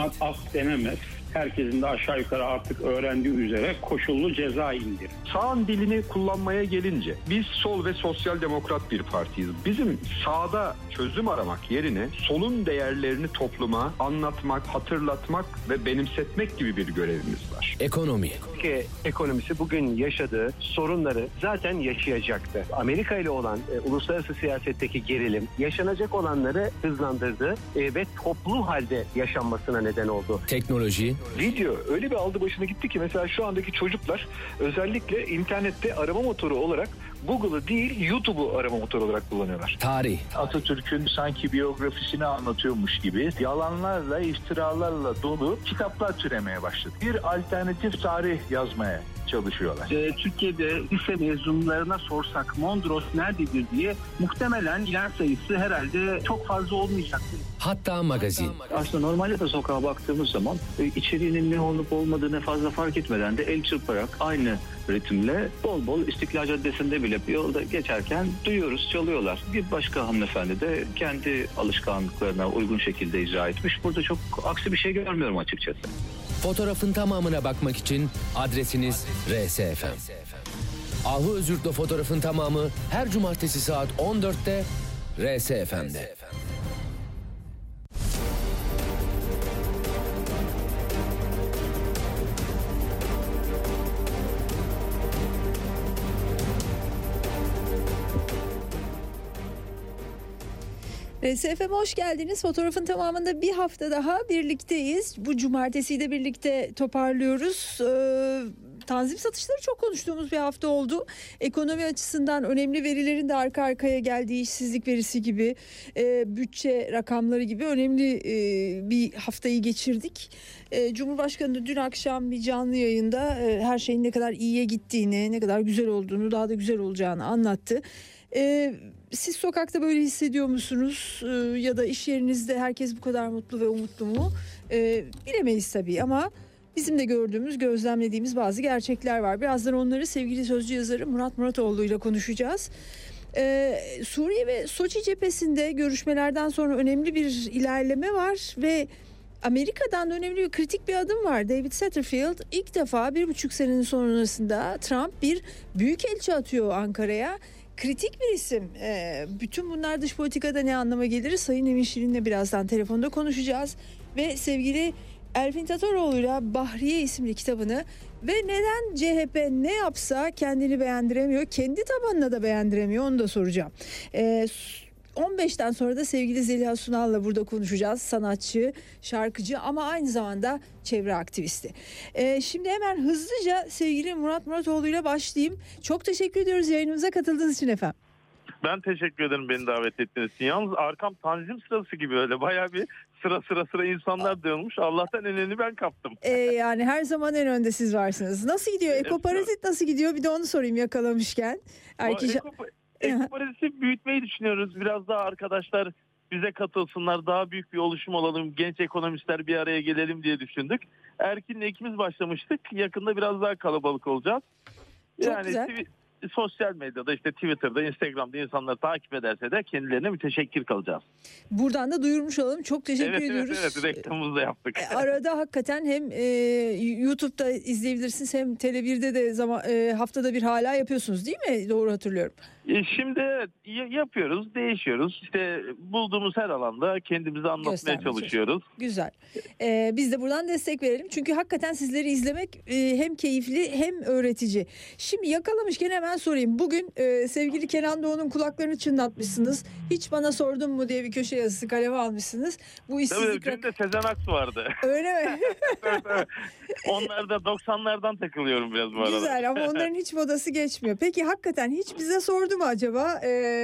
sanat af denemez. Herkesin de aşağı yukarı artık öğrendiği üzere koşullu ceza indir. Sağın dilini kullanmaya gelince biz sol ve sosyal demokrat bir partiyiz. Bizim sağda çözüm aramak yerine solun değerlerini topluma anlatmak, hatırlatmak ve benimsetmek gibi bir görevimiz var. Ekonomi. Türkiye ekonomisi bugün yaşadığı sorunları zaten yaşayacaktı. Amerika ile olan uluslararası siyasetteki gerilim yaşanacak olanları hızlandırdı ve toplu halde yaşanmasına neden oldu. Teknoloji. Video öyle bir aldı başına gitti ki mesela şu andaki çocuklar özellikle internette arama motoru olarak Google'ı değil YouTube'u arama motoru olarak kullanıyorlar. Tarih. Atatürk'ün sanki biyografisini anlatıyormuş gibi yalanlarla, iftiralarla dolu kitaplar türemeye başladı. Bir alternatif tarih yazmaya çalışıyorlar. Türkiye'de lise mezunlarına sorsak Mondros nerededir diye muhtemelen ilan sayısı herhalde çok fazla olmayacaktır. Hatta magazin. Aslında normalde de sokağa baktığımız zaman içeriğinin ne olup olmadığını fazla fark etmeden de el çırparak aynı ritimle bol bol İstiklal Caddesi'nde bile bir yolda geçerken duyuyoruz, çalıyorlar. Bir başka hanımefendi de kendi alışkanlıklarına uygun şekilde icra etmiş. Burada çok aksi bir şey görmüyorum açıkçası. Fotoğrafın tamamına bakmak için adresiniz RSFM. Ahu Özürk'le fotoğrafın tamamı her cumartesi saat 14'te RSFM'de. RSFM'e hoş geldiniz. Fotoğrafın tamamında bir hafta daha birlikteyiz. Bu cumartesiyi de birlikte toparlıyoruz. Tanzim satışları çok konuştuğumuz bir hafta oldu. Ekonomi açısından önemli verilerin de arka arkaya geldiği, işsizlik verisi gibi, bütçe rakamları gibi önemli bir haftayı geçirdik. Cumhurbaşkanı dün akşam bir canlı yayında her şeyin ne kadar iyiye gittiğini, ne kadar güzel olduğunu, daha da güzel olacağını anlattı. Siz sokakta böyle hissediyor musunuz? Ya da iş yerinizde herkes bu kadar mutlu ve umutlu mu? Bilemeyiz tabii ama bizim de gördüğümüz, gözlemlediğimiz bazı gerçekler var. Birazdan onları sevgili sözcü yazarı Murat Muratoğlu ile konuşacağız. Suriye ve Soçi cephesinde görüşmelerden sonra önemli bir ilerleme var ve Amerika'dan da önemli bir kritik bir adım var. David Satterfield ilk defa 1,5 senenin sonrasında Trump bir büyükelçi atıyor Ankara'ya. Kritik bir isim. Bütün bunlar dış politikada ne anlama gelir? Sayın Emin Şirin'le birazdan telefonda konuşacağız. Ve sevgili Elfin Tatoroğlu'yla Bahriye isimli kitabını ve neden CHP ne yapsa kendini beğendiremiyor, kendi tabanına da beğendiremiyor, onu da soracağım. 15'ten sonra da sevgili Zeliha Sunal'la burada konuşacağız. Sanatçı, şarkıcı ama aynı zamanda çevre aktivisti. Şimdi hemen hızlıca sevgili Murat Muratoğlu'yla başlayayım. Çok teşekkür ediyoruz yayınımıza katıldığınız için efendim. Ben teşekkür ederim beni davet ettiğiniz için. Yalnız arkam tanzim sırası gibi öyle bayağı bir sıra insanlar dönmüş. Allah'tan en önünü ben kaptım. Yani her zaman en önde siz varsınız. Nasıl gidiyor? Ekoparazit nasıl gidiyor? Bir de onu sorayım yakalamışken. Ekoparaziti büyütmeyi düşünüyoruz. Biraz daha arkadaşlar bize katılsınlar. Daha büyük bir oluşum olalım. Genç ekonomistler bir araya gelelim diye düşündük. Erkin'le ikimiz başlamıştık. Yakında biraz daha kalabalık olacağız. Çok güzel. Sosyal medyada işte Twitter'da, Instagram'da insanları takip ederse de kendilerine müteşekkir kalacağız. Buradan da duyurmuş olalım. Çok teşekkür ediyoruz. Evet, reklamımızı da yaptık. Arada hakikaten hem YouTube'da izleyebilirsiniz hem Tele1'de de haftada bir hala yapıyorsunuz değil mi? Doğru hatırlıyorum. Şimdi yapıyoruz, değişiyoruz. İşte bulduğumuz her alanda kendimizi anlatmaya çalışıyoruz. Güzel. Biz de buradan destek verelim. Çünkü hakikaten sizleri izlemek hem keyifli hem öğretici. Şimdi yakalamışken hemen sorayım. Bugün sevgili Kenan Doğulu'nun kulaklarını çınlatmışsınız. Hiç bana sordun mu diye bir köşe yazısı kaleme almışsınız. Bu işsizlik... Tabii dün de Sezen Aksu vardı. Öyle mi? Evet. Onlar da 90'lardan takılıyorum biraz bu arada. Güzel ama onların hiç modası geçmiyor. Peki hakikaten hiç bize sordu mu acaba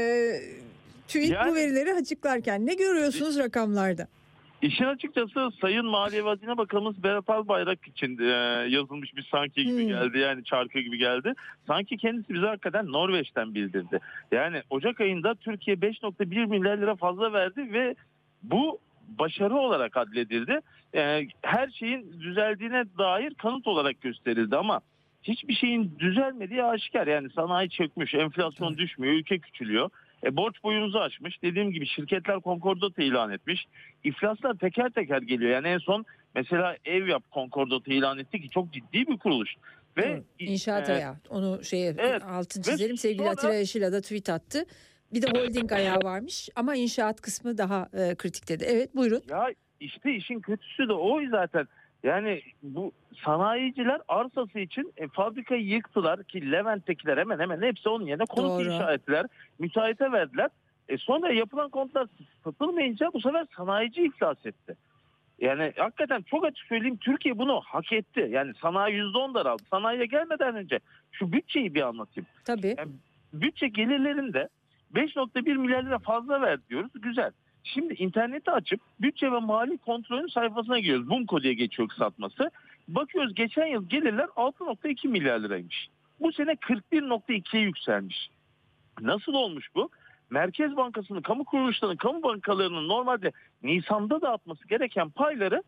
TÜİK bu verileri açıklarken? Ne görüyorsunuz rakamlarda? İşin açıkçası Sayın Maliye ve Hazine Bakanımız Berat Albayrak için yazılmış bir sanki gibi geldi. Yani çarkı gibi geldi. Sanki kendisi bize hakikaten Norveç'ten bildirdi. Yani Ocak ayında Türkiye 5,1 milyar lira fazla verdi ve bu başarı olarak adledildi. Her şeyin düzeldiğine dair kanıt olarak gösterildi ama hiçbir şeyin düzelmediği aşikar. Yani sanayi çökmüş, enflasyon düşmüyor, ülke küçülüyor. Borç boyumuzu aşmış. Dediğim gibi şirketler konkordato ilan etmiş. İflaslar teker teker geliyor. Yani en son mesela ev yap Concordat'ı ilan etti ki çok ciddi bir kuruluş. Ve İnşaat ayağı. Onu evet. altın çizelim. Sevgili Atilla Yeşil'a da tweet attı. Bir de holding ayağı varmış ama inşaat kısmı daha kritik dedi. Evet, buyurun. Ya işte işin kötüsü de o zaten. Yani bu sanayiciler arsası için fabrikayı yıktılar ki Levent'tekiler hemen hepsi onun yerine konut inşa ettiler. Müteahhite verdiler. Sonra yapılan konutlar satılmayınca bu sefer sanayici iflas etti. Yani hakikaten çok açık söyleyeyim, Türkiye bunu hak etti. Yani sanayi %10 daraldı. Sanayiye gelmeden önce şu bütçeyi bir anlatayım. Tabii. Yani bütçe gelirlerinde 5.1 milyar lira fazla verdi diyoruz. Güzel. Şimdi interneti açıp bütçe ve mali kontrolün sayfasına giriyoruz. BUMKO diye geçiyor kısaltması. Bakıyoruz geçen yıl gelirler 6.2 milyar liraymış. Bu sene 41.2'ye yükselmiş. Nasıl olmuş bu? Merkez Bankası'nın, kamu kuruluşlarının, kamu bankalarının normalde Nisan'da dağıtması gereken payları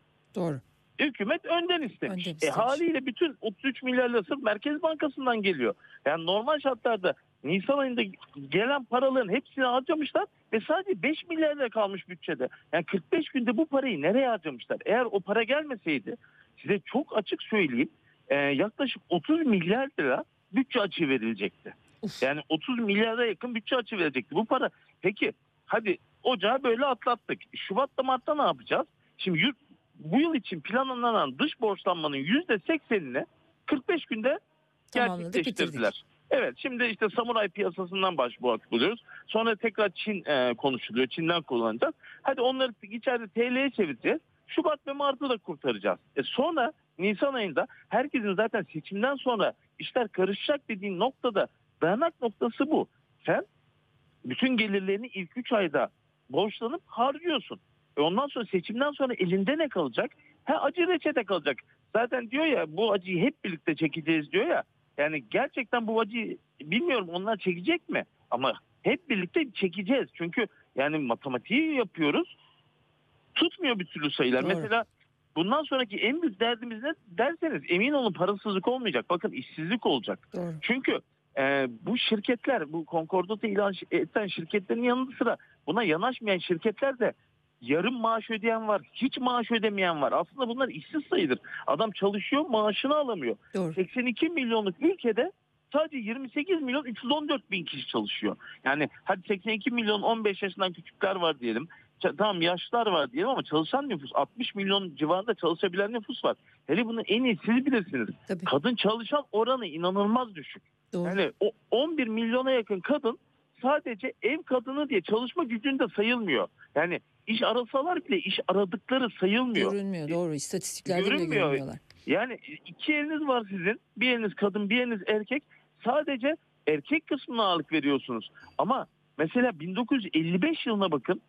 hükümet önden istemiş. Haliyle bütün 33 milyar lira sırf Merkez Bankası'ndan geliyor. Yani normal şartlarda Nisan ayında gelen paraların hepsini harcamışlar ve sadece 5 milyar lira kalmış bütçede. Yani 45 günde bu parayı nereye harcamışlar? Eğer o para gelmeseydi size çok açık söyleyeyim, yaklaşık 30 milyar lira bütçe açığı verilecekti. Yani 30 milyara yakın bütçe açığı verecekti bu para. Peki hadi ocağı böyle atlattık. Şubat'ta Mart'ta ne yapacağız? Şimdi bu yıl için planlanan dış borçlanmanın %80'ini 45 günde gerçekleştirdiler. Evet, şimdi işte samuray piyasasından başvuruyoruz. Sonra tekrar Çin konuşuluyor. Çin'den kullanacağız. Hadi onları içeride TL'ye çevireceğiz. Şubat ve Mart'ı da kurtaracağız. Sonra Nisan ayında herkesin zaten seçimden sonra işler karışacak dediğin noktada dayanak noktası bu. Sen bütün gelirlerini ilk 3 ayda borçlanıp harcıyorsun. Ondan sonra seçimden sonra elinde ne kalacak? Acı reçete kalacak. Zaten diyor ya, bu acıyı hep birlikte çekeceğiz diyor ya. Yani gerçekten bu acıyı bilmiyorum onlar çekecek mi? Ama hep birlikte çekeceğiz. Çünkü yani matematiği yapıyoruz. Tutmuyor bir türlü sayılar. Doğru. Mesela bundan sonraki en büyük derdimiz ne derseniz emin olun parasızlık olmayacak. Bakın işsizlik olacak. Doğru. Çünkü bu şirketler, bu Concordat'ı ilan eden şirketlerin yanı sıra buna yanaşmayan şirketler de yarım maaş ödeyen var, hiç maaş ödemeyen var. Aslında bunlar işsiz sayılır. Adam çalışıyor, maaşını alamıyor. Doğru. 82 milyonluk ülkede sadece 28 milyon 314 bin kişi çalışıyor. Yani hadi 82 milyon 15 yaşından küçükler var diyelim. Tamam, yaşlılar var diyelim ama çalışan nüfus 60 milyon civarında çalışabilen nüfus var. Hele bunu en iyi siz bilirsiniz. Tabii. Kadın çalışan oranı inanılmaz düşük. Doğru. Yani o 11 milyona yakın kadın sadece ev kadını diye çalışma gücünde sayılmıyor. Yani iş arasalar bile iş aradıkları sayılmıyor. Görünmüyor, doğru. İstatistiklerde bile Görünmüyor. görünmüyorlar. Yani 2 eliniz var sizin. Bir eliniz kadın, bir eliniz erkek. Sadece erkek kısmına ağırlık veriyorsunuz. Ama mesela 1955 yılına bakın.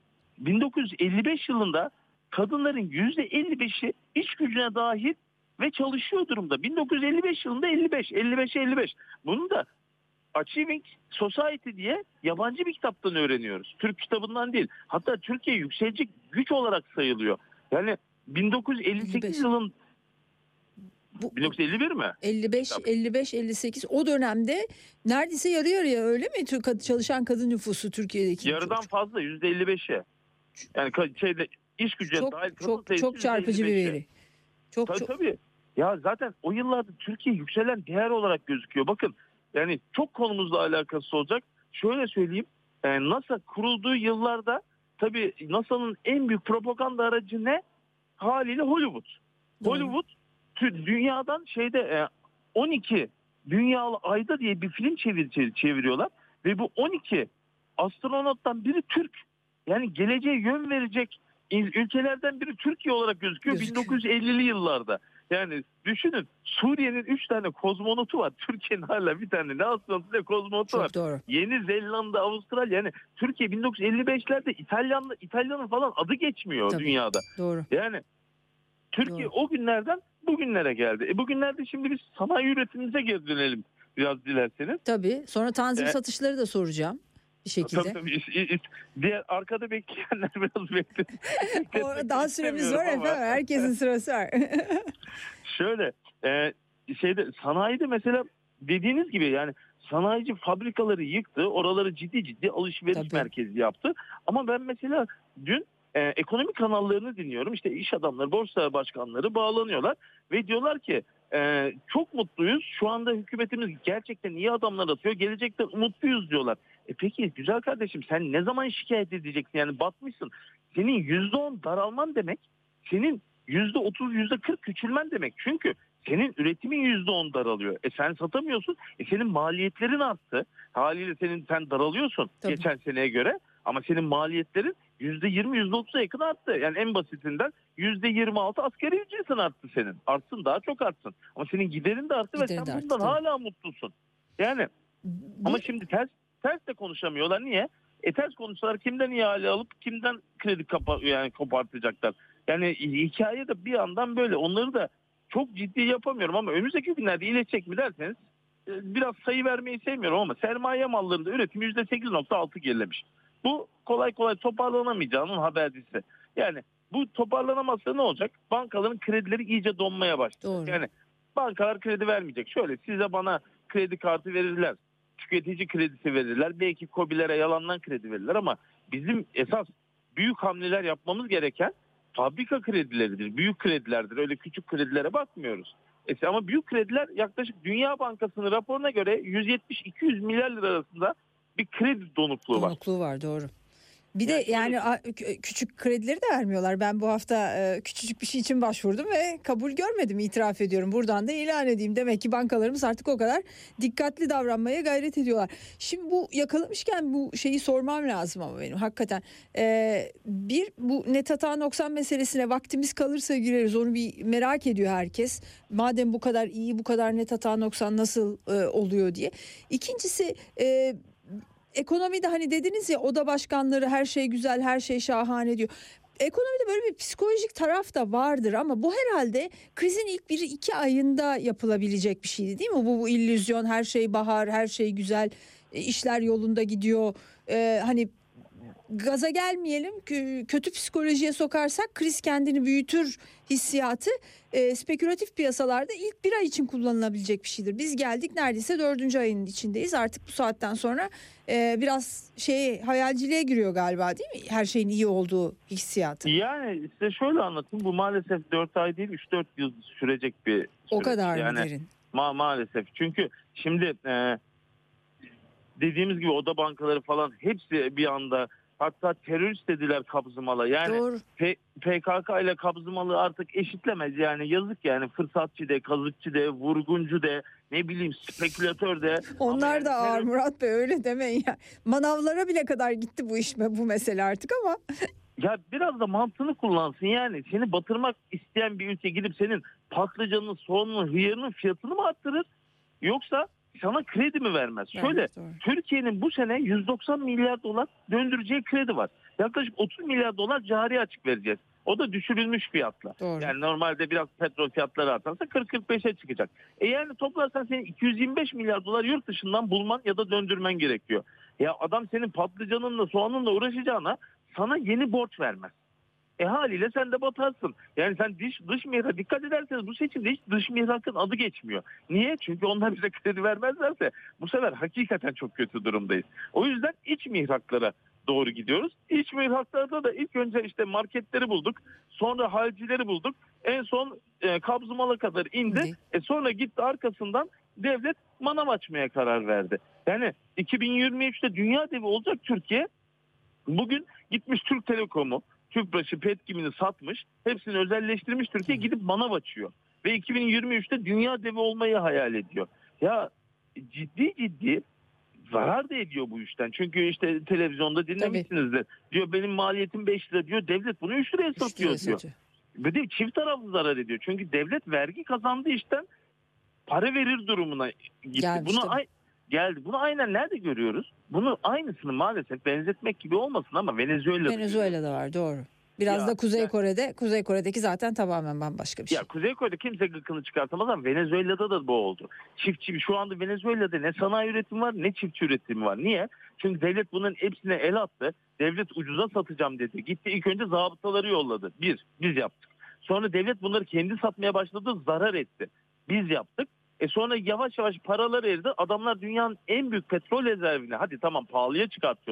1955 yılında kadınların %55'i iş gücüne dahil ve çalışıyor durumda. 1955 yılında 55. Bunu da Achieving Society diye yabancı bir kitaptan öğreniyoruz. Türk kitabından değil. Hatta Türkiye yükselecek güç olarak sayılıyor. Yani 1958 yılın 1951 mi? 55, 58 o dönemde neredeyse yarı yarıya, öyle mi? Çalışan kadın nüfusu Türkiye'deki. Yarıdan fazla, %55'e. Yani iş gücüne dahil kadın sayısı çok çarpıcı bir veri. Tabii. Ya zaten o yıllarda Türkiye yükselen değer olarak gözüküyor. Bakın yani çok konumuzla alakası olacak. Şöyle söyleyeyim. NASA kurulduğu yıllarda tabii NASA'nın en büyük propaganda aracı ne? Haliyle Hollywood. Doğru. Hollywood dünyadan 12 Dünyalı Ayda diye bir film çeviriyorlar. Ve bu 12 astronottan biri Türk. Yani geleceğe yön verecek ülkelerden biri Türkiye olarak gözüküyor 1950'li yıllarda. Yani düşünün, Suriye'nin 3 tane kozmonotu var. Türkiye'nin hala bir tane ne astronotu ne kozmonotu var. Doğru. Yeni Zelanda, Avustralya, yani Türkiye 1955'lerde İtalyanın falan adı geçmiyor dünyada. Doğru. Yani Türkiye o günlerden bugünlere geldi. Bugünlerde şimdi biz sanayi üretimimize geri dönelim biraz dilerseniz. Tabii. Sonra tanzim satışları da soracağım bir şekilde. Tabii. Diğer arkada bekleyenler biraz beklesin. Daha süremiz var efendim. Herkesin sırası var. Şöyle sanayide mesela dediğiniz gibi yani sanayici fabrikaları yıktı. Oraları ciddi alışveriş merkezi yaptı. Ama ben mesela dün ekonomi kanallarını dinliyorum. İşte iş adamları, borsa başkanları bağlanıyorlar ve diyorlar ki çok mutluyuz. Şu anda hükümetimiz gerçekten iyi adamlar atıyor. Gelecekte umutluyuz diyorlar. Peki güzel kardeşim, sen ne zaman şikayet edeceksin? Yani batmışsın. Senin %10 daralman demek, senin %30, %40 küçülmen demek. Çünkü senin üretimin %10 daralıyor. Sen satamıyorsun. Senin maliyetlerin arttı. Haliyle sen daralıyorsun. Tabii. Geçen seneye göre. Ama senin maliyetlerin %20, %30'a yakın arttı. Yani en basitinden %26 asgari ücretin arttı senin. Artsın, daha çok artsın. Ama senin giderin de arttı ve sen bundan hala mutlusun. Yani ama şimdi ters de konuşamıyorlar. Niye? Ters konuşsalar kimden ihale alıp kimden kredi kopartacaklar. Yani hikaye de bir yandan böyle. Onları da çok ciddi yapamıyorum ama önümüzdeki günlerde iyileşecek mi derseniz biraz sayı vermeyi sevmiyorum ama sermaye mallarında üretim %8.6 gerilemiş. Bu kolay kolay toparlanamayacağının habercisi. Yani bu toparlanamazsa ne olacak? Bankaların kredileri iyice donmaya başlayacak. Doğru. Yani bankalar kredi vermeyecek. Şöyle size bana kredi kartı verirler. Tüketici kredisi verirler. Belki KOBİ'lere yalandan kredi verirler ama bizim esas büyük hamleler yapmamız gereken fabrika kredileridir. Büyük kredilerdir. Öyle küçük kredilere bakmıyoruz. Ama büyük krediler yaklaşık Dünya Bankası'nın raporuna göre 170-200 milyar lira arasında bir kredi donukluğu var. Donukluğu var, doğru. Bir de yani küçük kredileri de vermiyorlar. Ben bu hafta küçücük bir şey için başvurdum ve kabul görmedim, itiraf ediyorum. Buradan da ilan edeyim. Demek ki bankalarımız artık o kadar dikkatli davranmaya gayret ediyorlar. Şimdi bu yakalamışken bu şeyi sormam lazım ama benim hakikaten. Bu net hata noksan meselesine vaktimiz kalırsa gireriz. Onu bir merak ediyor herkes. Madem bu kadar iyi, bu kadar net hata noksan nasıl oluyor diye. İkincisi ekonomide hani dediniz ya, oda başkanları her şey güzel, her şey şahane diyor. Ekonomide böyle bir psikolojik taraf da vardır ama bu herhalde krizin ilk 1-2 ayında yapılabilecek bir şeydi değil mi? Bu illüzyon, her şey bahar, her şey güzel, işler yolunda gidiyor. Hani gaza gelmeyelim, kötü psikolojiye sokarsak kriz kendini büyütür hissiyatı spekülatif piyasalarda ilk 1 ay için kullanılabilecek bir şeydir. Biz geldik neredeyse 4. ayın içindeyiz. Artık bu saatten sonra biraz hayalciliğe giriyor galiba değil mi? Her şeyin iyi olduğu hissiyatı. Yani size şöyle anlatayım. Bu maalesef 4 ay değil 3-4 yıl sürecek bir süreç. O kadar yani, mı derin? Maalesef. Çünkü şimdi dediğimiz gibi oda bankaları falan hepsi bir anda, hatta terörist dediler Kabzımal'a. Yani PKK ile Kabzımal'ı artık eşitlemez. Yani yazık yani, fırsatçı de, kazıkçı de, vurguncu de, ne bileyim spekülatör de. Onlar yani da ağır Murat Bey, öyle demeyin ya. Manavlara bile kadar gitti bu iş, bu mesele artık ama. Ya biraz da mantığını kullansın yani. Seni batırmak isteyen bir ülke gidip senin patlıcanın, soğanın, hıyarının fiyatını mı arttırır? Yoksa sana kredi mi vermez? Evet, şöyle doğru. Türkiye'nin bu sene 190 milyar dolar döndüreceği kredi var. Yaklaşık 30 milyar dolar cari açık vereceğiz. O da düşürülmüş fiyatla. Doğru. Yani normalde biraz petrol fiyatları artarsa 40-45'e çıkacak. Yani toplarsan senin 225 milyar dolar yurt dışından bulman ya da döndürmen gerekiyor. Ya adam senin patlıcanınla, soğanınla uğraşacağına sana yeni borç vermez. Haliyle sen de batarsın. Yani sen dış mihrak dikkat ederseniz bu seçimde hiç dış mihrakın adı geçmiyor. Niye? Çünkü onlar bize kredi vermezlerse bu sefer hakikaten çok kötü durumdayız. O yüzden iç mihraklara doğru gidiyoruz. İç mihraklarda da ilk önce işte marketleri bulduk. Sonra halcileri bulduk. En son Kabzımal'a kadar indi. Sonra gitti arkasından devlet manav açmaya karar verdi. Yani 2023'te dünya devi olacak Türkiye. Bugün gitmiş Türk Telekom'u, Tüpraş'ı, Petkim'ini satmış. Hepsini özelleştirmiş, Türkiye gidip manav açıyor. Ve 2023'te dünya devi olmayı hayal ediyor. Ya ciddi zarar da ediyor bu işten. Çünkü işte televizyonda dinlemişsinizdir. Diyor benim maliyetim 5 lira diyor. Devlet bunu 3 liraya satıyor diyor. Ve de çift taraflı zarar ediyor. Çünkü devlet vergi kazandığı işten para verir durumuna gitti. Geldi. Bunu aynen nerede görüyoruz? Bunu aynısını maalesef benzetmek gibi olmasın ama Venezuela'da var, doğru. Biraz da Kuzey Kore'deki zaten tamamen bambaşka bir şey. Ya Kuzey Kore'de kimse gıkını çıkartamaz ama Venezuela'da da bu oldu. Şu anda Venezuela'da ne sanayi üretimi var ne çiftçi üretimi var. Niye? Çünkü devlet bunun hepsine el attı. Devlet ucuza satacağım dedi. Gitti ilk önce zabıtaları yolladı. Biz yaptık. Sonra devlet bunları kendi satmaya başladı, zarar etti. Biz yaptık. Sonra yavaş yavaş paralar eridi. Adamlar dünyanın en büyük petrol rezervini, hadi tamam pahalıya çıkartıyorlar.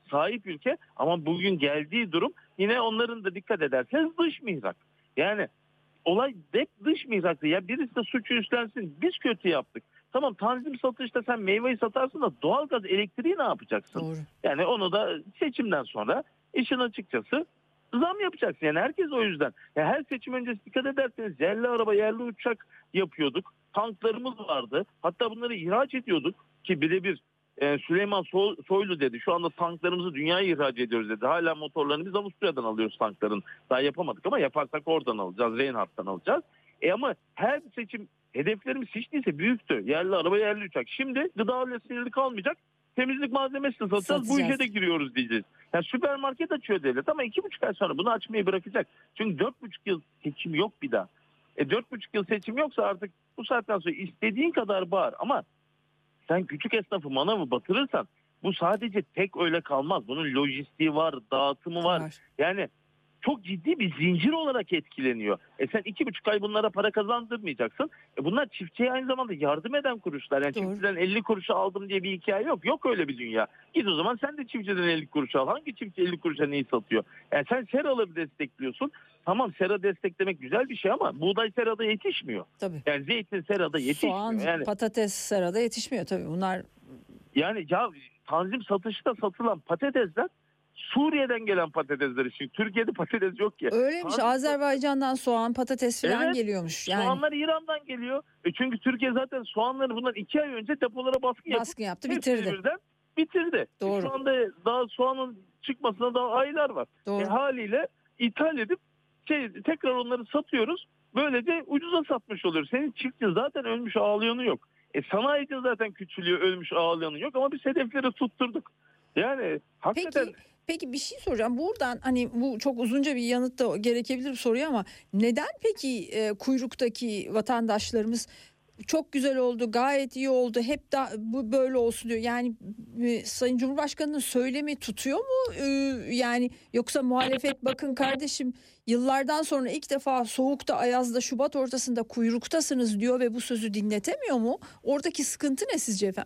sahip ülke ama bugün geldiği durum yine onların da dikkat ederseniz dış mihrak. Yani olay hep dış mihraktı. Ya birisi de suçu üstlensin. Biz kötü yaptık. Tamam, tanzim satışta sen meyveyi satarsın da doğalgaz, elektriği ne yapacaksın? Doğru. Yani onu da seçimden sonra işin açıkçası zam yapacaksın. Yani herkes o yüzden. Ya her seçim öncesi dikkat ederseniz yerli araba, yerli uçak yapıyorduk. Tanklarımız vardı. Hatta bunları ihraç ediyorduk ki birebir Süleyman Soylu dedi. Şu anda tanklarımızı dünyaya ihraç ediyoruz dedi. Hala motorlarını biz Avusturya'dan alıyoruz tankların. Daha yapamadık ama yaparsak oradan alacağız. Reinhardt'tan alacağız. Ama her seçim hedeflerimiz hiç değilse büyüktü. Yerli araba, yerli uçak. Şimdi gıda ile sınırlı kalmayacak. Temizlik malzemesi satacağız. Bu işe de giriyoruz diyeceğiz. Yani süpermarket açıyor devlet ama 2,5 ay sonra bunu açmayı bırakacak. Çünkü 4,5 yıl seçim yok bir daha. 4,5 yıl seçim yoksa artık bu saatten sonra istediğin kadar bağır ama sen küçük esnafı, manavı batırırsan bu sadece tek öyle kalmaz. Bunun lojistiği var, dağıtımı var. Yani çok ciddi bir zincir olarak etkileniyor. Sen 2,5 ay bunlara para kazandırmayacaksın. Bunlar çiftçiye aynı zamanda yardım eden kuruluşlar. Yani çiftçiden 50 kuruşu aldım diye bir hikaye yok. Yok öyle bir dünya. Git o zaman sen de çiftçiden 50 kuruş al. Hangi çiftçi 50 kuruşa neyi satıyor? Yani sen seraları destekliyorsun. Tamam, sera desteklemek güzel bir şey ama buğday serada yetişmiyor. Tabii. Yani zeytin serada yetişmiyor. Soğan, yani patates serada yetişmiyor tabii bunlar. Yani ya tanzim satışta satılan patatesler Suriye'den gelen patatesler için. Türkiye'de patates yok ya. Öyleymiş. Azerbaycan'dan soğan, patates falan evet, geliyormuş. Yani soğanlar İran'dan geliyor. Çünkü Türkiye zaten soğanları bundan 2 ay önce depolara baskı yaptı, bitirdi. Bitirdi. Doğru. Şu anda daha soğanın çıkmasına daha aylar var. Haliyle ithal edip tekrar onları satıyoruz. Böylece ucuza satmış oluyoruz. Senin çiftçi zaten ölmüş, ağlayanı yok. Sanayici zaten küçülüyor, ölmüş, ağlayanı yok ama biz hedefleri tutturduk. Yani hakikaten... Peki bir şey soracağım. Buradan hani bu çok uzunca bir yanıt da gerekebilir bu soruya ama neden peki kuyruktaki vatandaşlarımız çok güzel oldu, gayet iyi oldu, hep bu böyle olsun diyor. Yani Sayın Cumhurbaşkanı'nın söylemi tutuyor mu? Yani yoksa muhalefet bakın kardeşim yıllardan sonra ilk defa soğukta, ayazda, Şubat ortasında kuyruktasınız diyor ve bu sözü dinletemiyor mu? Oradaki sıkıntı ne sizce efendim?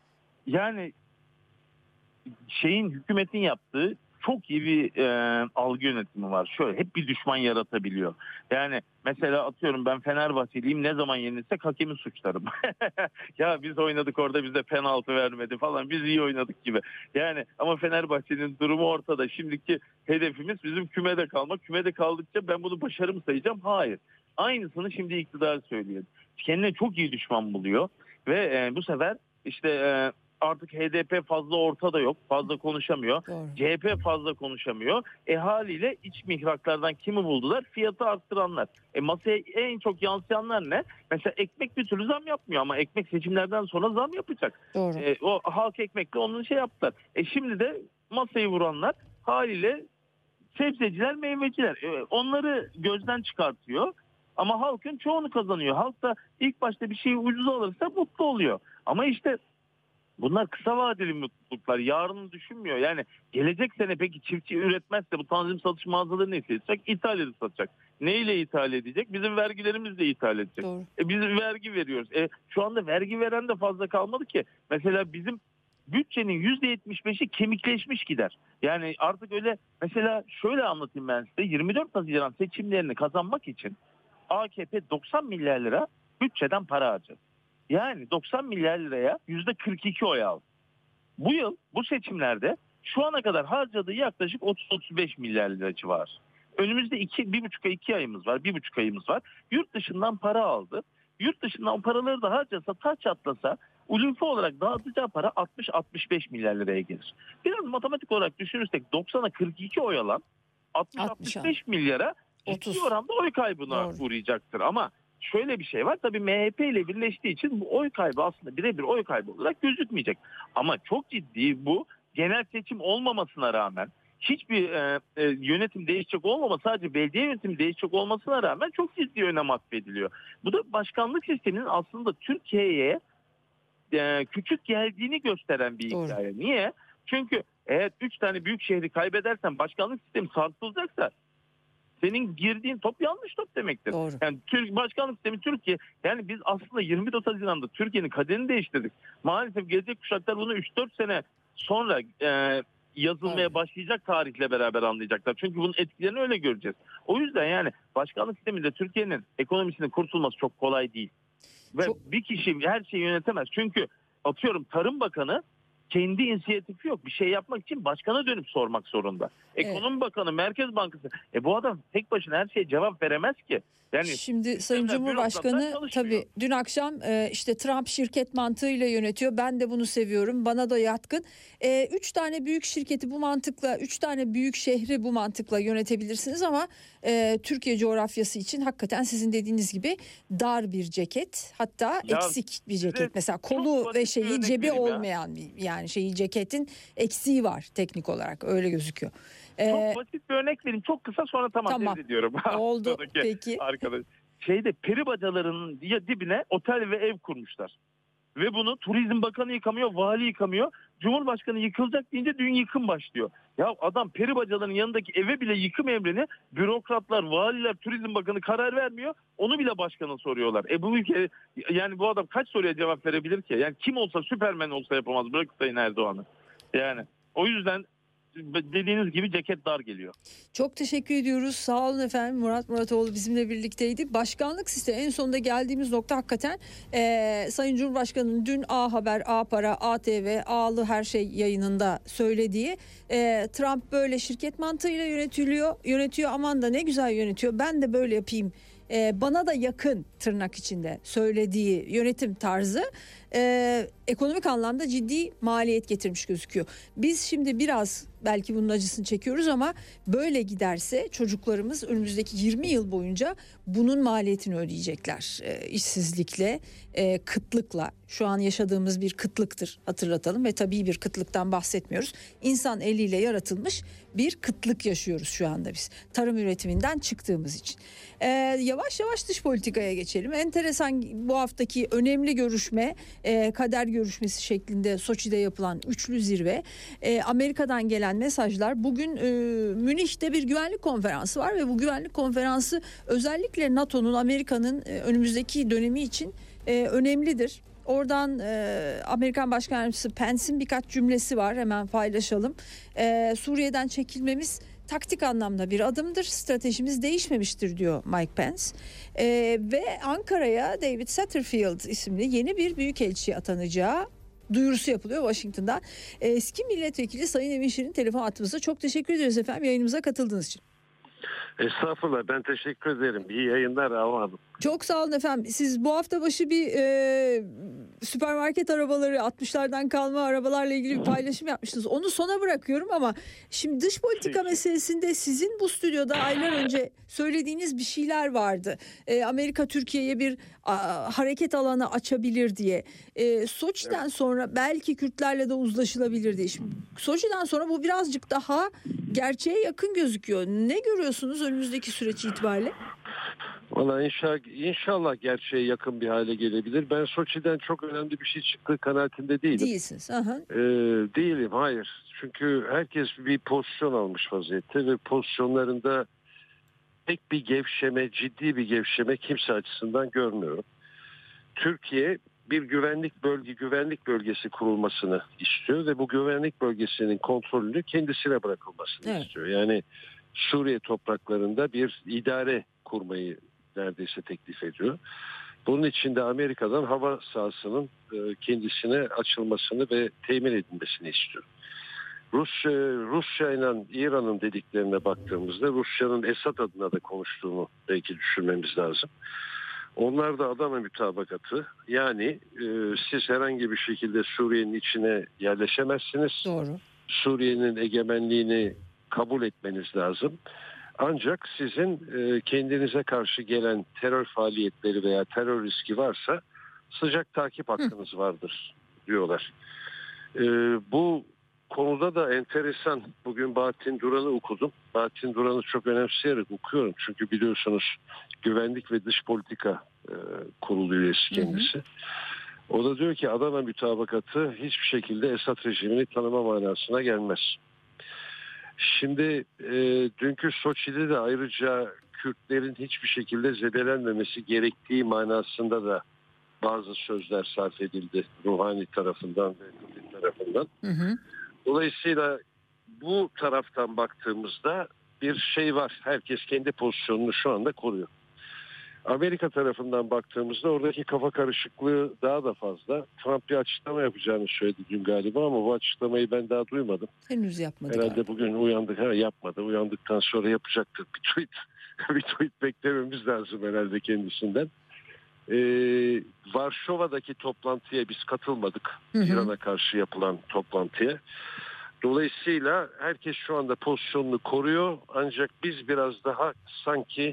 Yani hükümetin yaptığı çok iyi bir algı yönetimi var. Şöyle hep bir düşman yaratabiliyor. Yani mesela atıyorum ben Fenerbahçeliyim, ne zaman yenilsek hakemi suçlarım. Ya biz oynadık orada, bize penaltı vermedi falan, biz iyi oynadık gibi. Yani ama Fenerbahçe'nin durumu ortada. Şimdiki hedefimiz bizim kümede kalmak. Kümede kaldıkça ben bunu başarım sayacağım. Hayır. Aynısını şimdi iktidar söylüyor. Kendine çok iyi düşman buluyor ve bu sefer işte artık HDP fazla ortada yok. Fazla konuşamıyor. Doğru. CHP fazla konuşamıyor. Haliyle iç mihraklardan kimi buldular? Fiyatı arttıranlar. Masaya en çok yansıyanlar ne? Mesela ekmek bir türlü zam yapmıyor ama ekmek seçimlerden sonra zam yapacak. Doğru. O halk ekmekle onun yaptılar. Şimdi de masayı vuranlar haliyle sebzeciler, meyveciler. Onları gözden çıkartıyor. Ama halkın çoğunu kazanıyor. Halk da ilk başta bir şeyi ucuza alırsa mutlu oluyor. Ama işte bunlar kısa vadeli mutluluklar. Yarını düşünmüyor. Yani gelecek sene peki çiftçi üretmezse bu tanzim satış mağazaları ne edecek? İthal edip satacak. Neyle ithal edecek? Bizim vergilerimizle ithal edecek. Biz vergi veriyoruz. Şu anda vergi veren de fazla kalmadı ki. Mesela bizim bütçenin %75'i kemikleşmiş gider. Yani artık öyle, mesela şöyle anlatayım ben size. 24 Haziran seçimlerini kazanmak için AKP 90 milyar lira bütçeden para harcadı. Yani 90 milyar liraya %42 oy aldı. Bu yıl bu seçimlerde şu ana kadar harcadığı yaklaşık 30-35 milyar lira civarı. Önümüzde 1,5 ayımız var. 1,5 ayımız var. Yurt dışından para aldı. Yurt dışından o paraları da harcasa, taç atlasa ulufo olarak dağıtacağı para 60-65 milyar liraya gelir. Biraz matematik olarak düşünürsek 90'a 42 oy alan 60-65 milyara ciddi oranda oy kaybına uğrayacaktır. Ama şöyle bir şey var, tabii MHP ile birleştiği için bu oy kaybı aslında birebir oy kaybı olarak gözükmeyecek. Ama çok ciddi, bu genel seçim olmamasına rağmen, hiçbir yönetim değişecek olmama, sadece belediye yönetimi değişecek olmasına rağmen çok ciddi önem atfediliyor. Bu da başkanlık sisteminin aslında Türkiye'ye küçük geldiğini gösteren bir hikaye. Niye? Çünkü eğer 3 tane büyük şehri kaybedersen, başkanlık sistemi sarsılacaksa senin girdiğin top yanlış top demektir. Doğru. Yani başkanlık sistemi Türkiye, yani biz aslında 24 Haziran'da Türkiye'nin kaderini değiştirdik. Maalesef gelecek kuşaklar bunu 3-4 sene sonra yazılmaya başlayacak tarihle beraber anlayacaklar. Çünkü bunun etkilerini öyle göreceğiz. O yüzden yani başkanlık sisteminde Türkiye'nin ekonomisinin kurtulması çok kolay değil. Ve bir kişi her şeyi yönetemez. Çünkü atıyorum Tarım Bakanı kendi inisiyatifi yok. Bir şey yapmak için başkana dönüp sormak zorunda. Ekonomi Bakanı, Merkez Bankası. Bu adam tek başına her şeye cevap veremez ki. Yani şimdi Sayın Cumhurbaşkanı tabii dün akşam işte Trump şirket mantığıyla yönetiyor. Ben de bunu seviyorum. Bana da yatkın. 3 tane büyük şirketi bu mantıkla, 3 tane büyük şehri bu mantıkla yönetebilirsiniz ama Türkiye coğrafyası için hakikaten sizin dediğiniz gibi dar bir ceket. Hatta eksik bir ceket. Mesela kolu ve cebi olmayan yani ceketin eksiği var teknik olarak öyle gözüküyor. Çok basit bir örnek vereyim. Çok kısa sonra tamam. Ediyorum. Oldu peki. Arkadaş. Peri bacalarının dibine otel ve ev kurmuşlar. Ve bunu Turizm Bakanı yıkamıyor, vali yıkamıyor. Cumhurbaşkanı yıkılacak deyince dün yıkım başlıyor. Ya adam peri bacalarının yanındaki eve bile yıkım emrini bürokratlar, valiler, Turizm Bakanı karar vermiyor. Onu bile başkana soruyorlar. Bu ülke yani bu adam kaç soruya cevap verebilir ki? Yani kim olsa Süpermen olsa yapamaz. Bırak Sayın Erdoğan'ı. Yani o yüzden dediğiniz gibi ceket dar geliyor. Çok teşekkür ediyoruz. Sağ olun efendim. Murat Muratoğlu bizimle birlikteydi. Başkanlık sistemi en sonunda geldiğimiz nokta hakikaten Sayın Cumhurbaşkanı'nın dün A Haber, A Para, ATV, A'lı her şey yayınında söylediği Trump böyle şirket mantığıyla yönetiyor. Aman da ne güzel yönetiyor. Ben de böyle yapayım. Bana da yakın tırnak içinde söylediği yönetim tarzı ekonomik anlamda ciddi maliyet getirmiş gözüküyor. Biz şimdi biraz belki bunun acısını çekiyoruz ama böyle giderse çocuklarımız önümüzdeki 20 yıl boyunca bunun maliyetini ödeyecekler. İşsizlikle, kıtlıkla. Şu an yaşadığımız bir kıtlıktır hatırlatalım ve tabii bir kıtlıktan bahsetmiyoruz. İnsan eliyle yaratılmış bir kıtlık yaşıyoruz şu anda biz. Tarım üretiminden çıktığımız için. Yavaş yavaş dış politikaya geçelim. Enteresan bu haftaki önemli görüşme kader görüşmesi şeklinde Soçi'de yapılan üçlü zirve. Amerika'dan gelen mesajlar. Bugün Münih'te bir güvenlik konferansı var ve bu güvenlik konferansı özellikle NATO'nun, Amerika'nın önümüzdeki dönemi için önemlidir. Oradan Amerikan Başkan Yardımcısı Pence'in birkaç cümlesi var, hemen paylaşalım. Suriye'den çekilmemiz taktik anlamda bir adımdır. Stratejimiz değişmemiştir diyor Mike Pence. Ve Ankara'ya David Satterfield isimli yeni bir büyükelçi atanacağı duyurusu yapılıyor Washington'dan. Eski milletvekili Sayın Emin Şirin telefon attığımızda çok teşekkür ederiz efendim yayınımıza katıldığınız için. Estağfurullah, ben teşekkür ederim. İyi yayınlar Hava Hanım. Çok sağ olun efendim. Siz bu hafta başı bir süpermarket arabaları 60'lardan kalma arabalarla ilgili bir paylaşım yapmıştınız. Onu sona bırakıyorum ama şimdi dış politika meselesinde sizin bu stüdyoda aylar önce söylediğiniz bir şeyler vardı. Amerika Türkiye'ye bir hareket alanı açabilir diye. Soçi'den sonra belki Kürtlerle de uzlaşılabilir diye. Şimdi Soçi'den sonra bu birazcık daha gerçeğe yakın gözüküyor. Ne görüyorsunuz önümüzdeki süreç itibariyle? Valla inşallah gerçeğe yakın bir hale gelebilir. Ben Soçi'den çok önemli bir şey çıktığı kanaatinde değilim. Değilsiniz. Aha. Değilim, hayır. Çünkü herkes bir pozisyon almış vaziyette ve pozisyonlarında pek bir gevşeme, ciddi bir gevşeme kimse açısından görmüyorum. Türkiye bir güvenlik bölgesi kurulmasını istiyor ve bu güvenlik bölgesinin kontrolünü kendisine bırakılmasını istiyor. Yani Suriye topraklarında bir idare kurmayı neredeyse teklif ediyor. Bunun için de Amerika'dan hava sahasının kendisine açılmasını ve temin edilmesini istiyor. Rusya ile İran'ın dediklerine baktığımızda Rusya'nın Esad adına da konuştuğunu belki düşünmemiz lazım. Onlar da Adana mütabakatı, yani siz herhangi bir şekilde Suriye'nin içine yerleşemezsiniz. Doğru. Suriye'nin egemenliğini kabul etmeniz lazım. Ancak sizin kendinize karşı gelen terör faaliyetleri veya terör riski varsa sıcak takip hakkınız vardır diyorlar. Bu konuda da enteresan. Bugün Bahattin Duran'ı okudum. Bahattin Duran'ı çok önemseyerek okuyorum. Çünkü biliyorsunuz güvenlik ve dış politika kurulu üyesi kendisi. O da diyor ki Adana mütabakatı hiçbir şekilde Esad rejimini tanıma manasına gelmez. Şimdi dünkü Soçi'de de ayrıca Kürtlerin hiçbir şekilde zedelenmemesi gerektiği manasında da bazı sözler sarf edildi Ruhani tarafından ve Putin tarafından. Dolayısıyla bu taraftan baktığımızda bir şey var. Herkes kendi pozisyonunu şu anda koruyor. Amerika tarafından baktığımızda oradaki kafa karışıklığı daha da fazla. Trump bir açıklama yapacağını söyledi dün galiba ama bu açıklamayı ben daha duymadım. Henüz yapmadı. Herhalde galiba. bugün uyandık. Yapmadı. Uyandıktan sonra yapacaktır. Bir tweet beklememiz lazım herhalde kendisinden. Varşova'daki toplantıya biz katılmadık. İran'a karşı yapılan toplantıya. Dolayısıyla herkes şu anda pozisyonunu koruyor. Ancak biz biraz daha sanki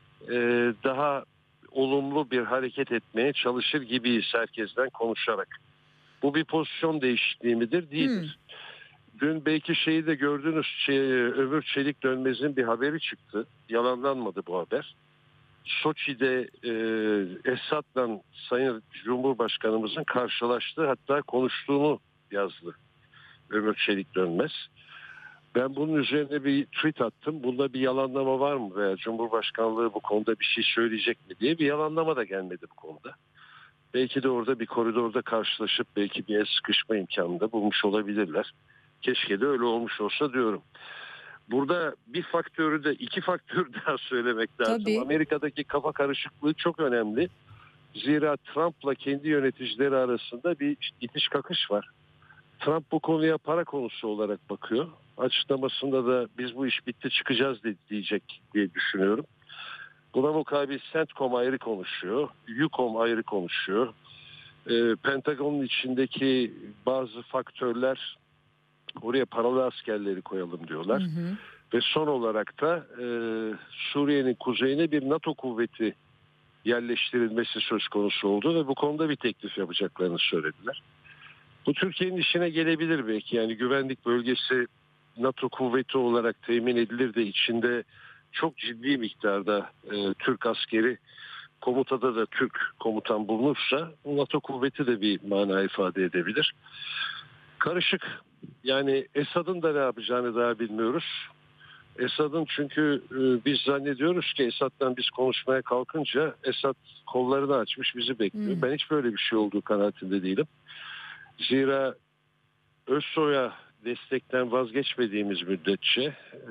daha olumlu bir hareket etmeye çalışır gibiyiz herkesten konuşarak. Bu bir pozisyon değişikliği midir? Değildir. Dün belki şeyi de gördünüz, Ömür Çelik Dönmez'in bir haberi çıktı. Yalanlanmadı bu haber. Soçi'de Esad'la Sayın Cumhurbaşkanımızın karşılaştığı, hatta konuştuğunu yazdı Ömür Çelik Dönmez. Ben bunun üzerine bir tweet attım. Bunda bir yalanlama var mı veya Cumhurbaşkanlığı bu konuda bir şey söyleyecek mi diye bir yalanlama da gelmedi bu konuda. Belki de orada bir koridorda karşılaşıp belki bir el sıkışma imkanı da bulmuş olabilirler. Keşke de öyle olmuş olsa diyorum. Burada iki faktörü daha söylemek lazım. Tabii. Amerika'daki kafa karışıklığı çok önemli. Zira Trump'la kendi yöneticileri arasında bir itiş kakış var. Trump bu konuya para konusu olarak bakıyor. Açıklamasında da biz bu iş bitti çıkacağız diyecek diye düşünüyorum. Buna mukabil CENTCOM ayrı konuşuyor. EUCOM ayrı konuşuyor. Pentagon'un içindeki bazı faktörler, oraya paralı askerleri koyalım diyorlar. Ve son olarak da Suriye'nin kuzeyine bir NATO kuvveti yerleştirilmesi söz konusu oldu ve bu konuda bir teklif yapacaklarını söylediler. Bu Türkiye'nin işine gelebilir belki. Yani güvenlik bölgesi NATO kuvveti olarak temin edilir de içinde çok ciddi miktarda Türk askeri, komutada da Türk komutan bulunursa NATO kuvveti de bir mana ifade edebilir. Karışık. Yani Esad'ın da ne yapacağını daha bilmiyoruz. Esad'ın çünkü biz zannediyoruz ki Esad'dan biz konuşmaya kalkınca Esad kollarını açmış bizi bekliyor. Ben hiç böyle bir şey olduğu kanaatinde değilim. Zira Özsoy'a destekten vazgeçmediğimiz müddetçe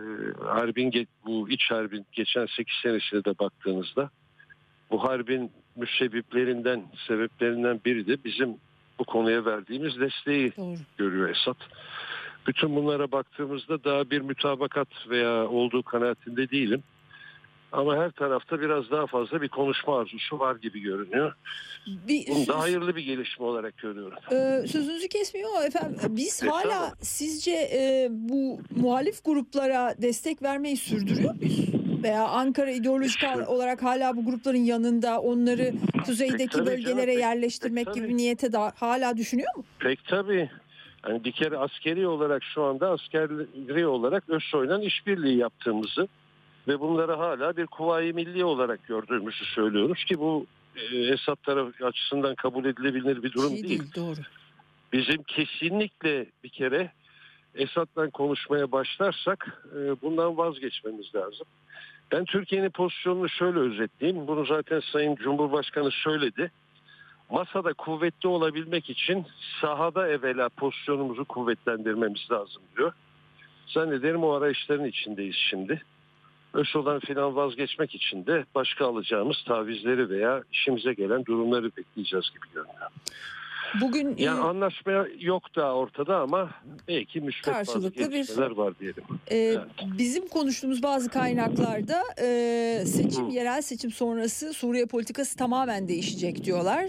bu iç harbin geçen 8 senesine de baktığınızda bu harbin sebeplerinden biri de bizim bu konuya verdiğimiz desteği görüyor Esad. Bütün bunlara baktığımızda daha bir mütabakat veya olduğu kanaatinde değilim. Ama her tarafta biraz daha fazla bir konuşma arzusu var gibi görünüyor. Bunu da hayırlı bir gelişme olarak görüyorum. Sözünüzü kesmiyor efendim. Biz hala sizce bu muhalif gruplara destek vermeyi sürdürüyor muyuz? Veya Ankara ideolojik olarak hala bu grupların yanında, onları kuzeydeki bölgelere yerleştirmek gibi bir niyete de hala düşünüyor mu? Pek tabii. Yani bir kere askeri olarak şu anda Özsoy'la işbirliği yaptığımızı ve bunları hala bir Kuvayi Milli olarak gördüğümüzü söylüyoruz ki bu Esad tarafı açısından kabul edilebilir bir durum değil. Doğru. Bizim kesinlikle bir kere Esad'la konuşmaya başlarsak bundan vazgeçmemiz lazım. Ben Türkiye'nin pozisyonunu şöyle özetleyeyim. Bunu zaten Sayın Cumhurbaşkanı söyledi. Masada kuvvetli olabilmek için sahada evvela pozisyonumuzu kuvvetlendirmemiz lazım diyor. Zannederim o arayışların içindeyiz şimdi. ÖSO'dan filan vazgeçmek için de başka alacağımız tavizleri veya işimize gelen durumları bekleyeceğiz gibi görünüyor. Bugün yani anlaşma yok daha ortada ama belki müsbet bazı gelişmeler var diyelim. Bizim konuştuğumuz bazı kaynaklarda yerel seçim sonrası Suriye politikası tamamen değişecek diyorlar.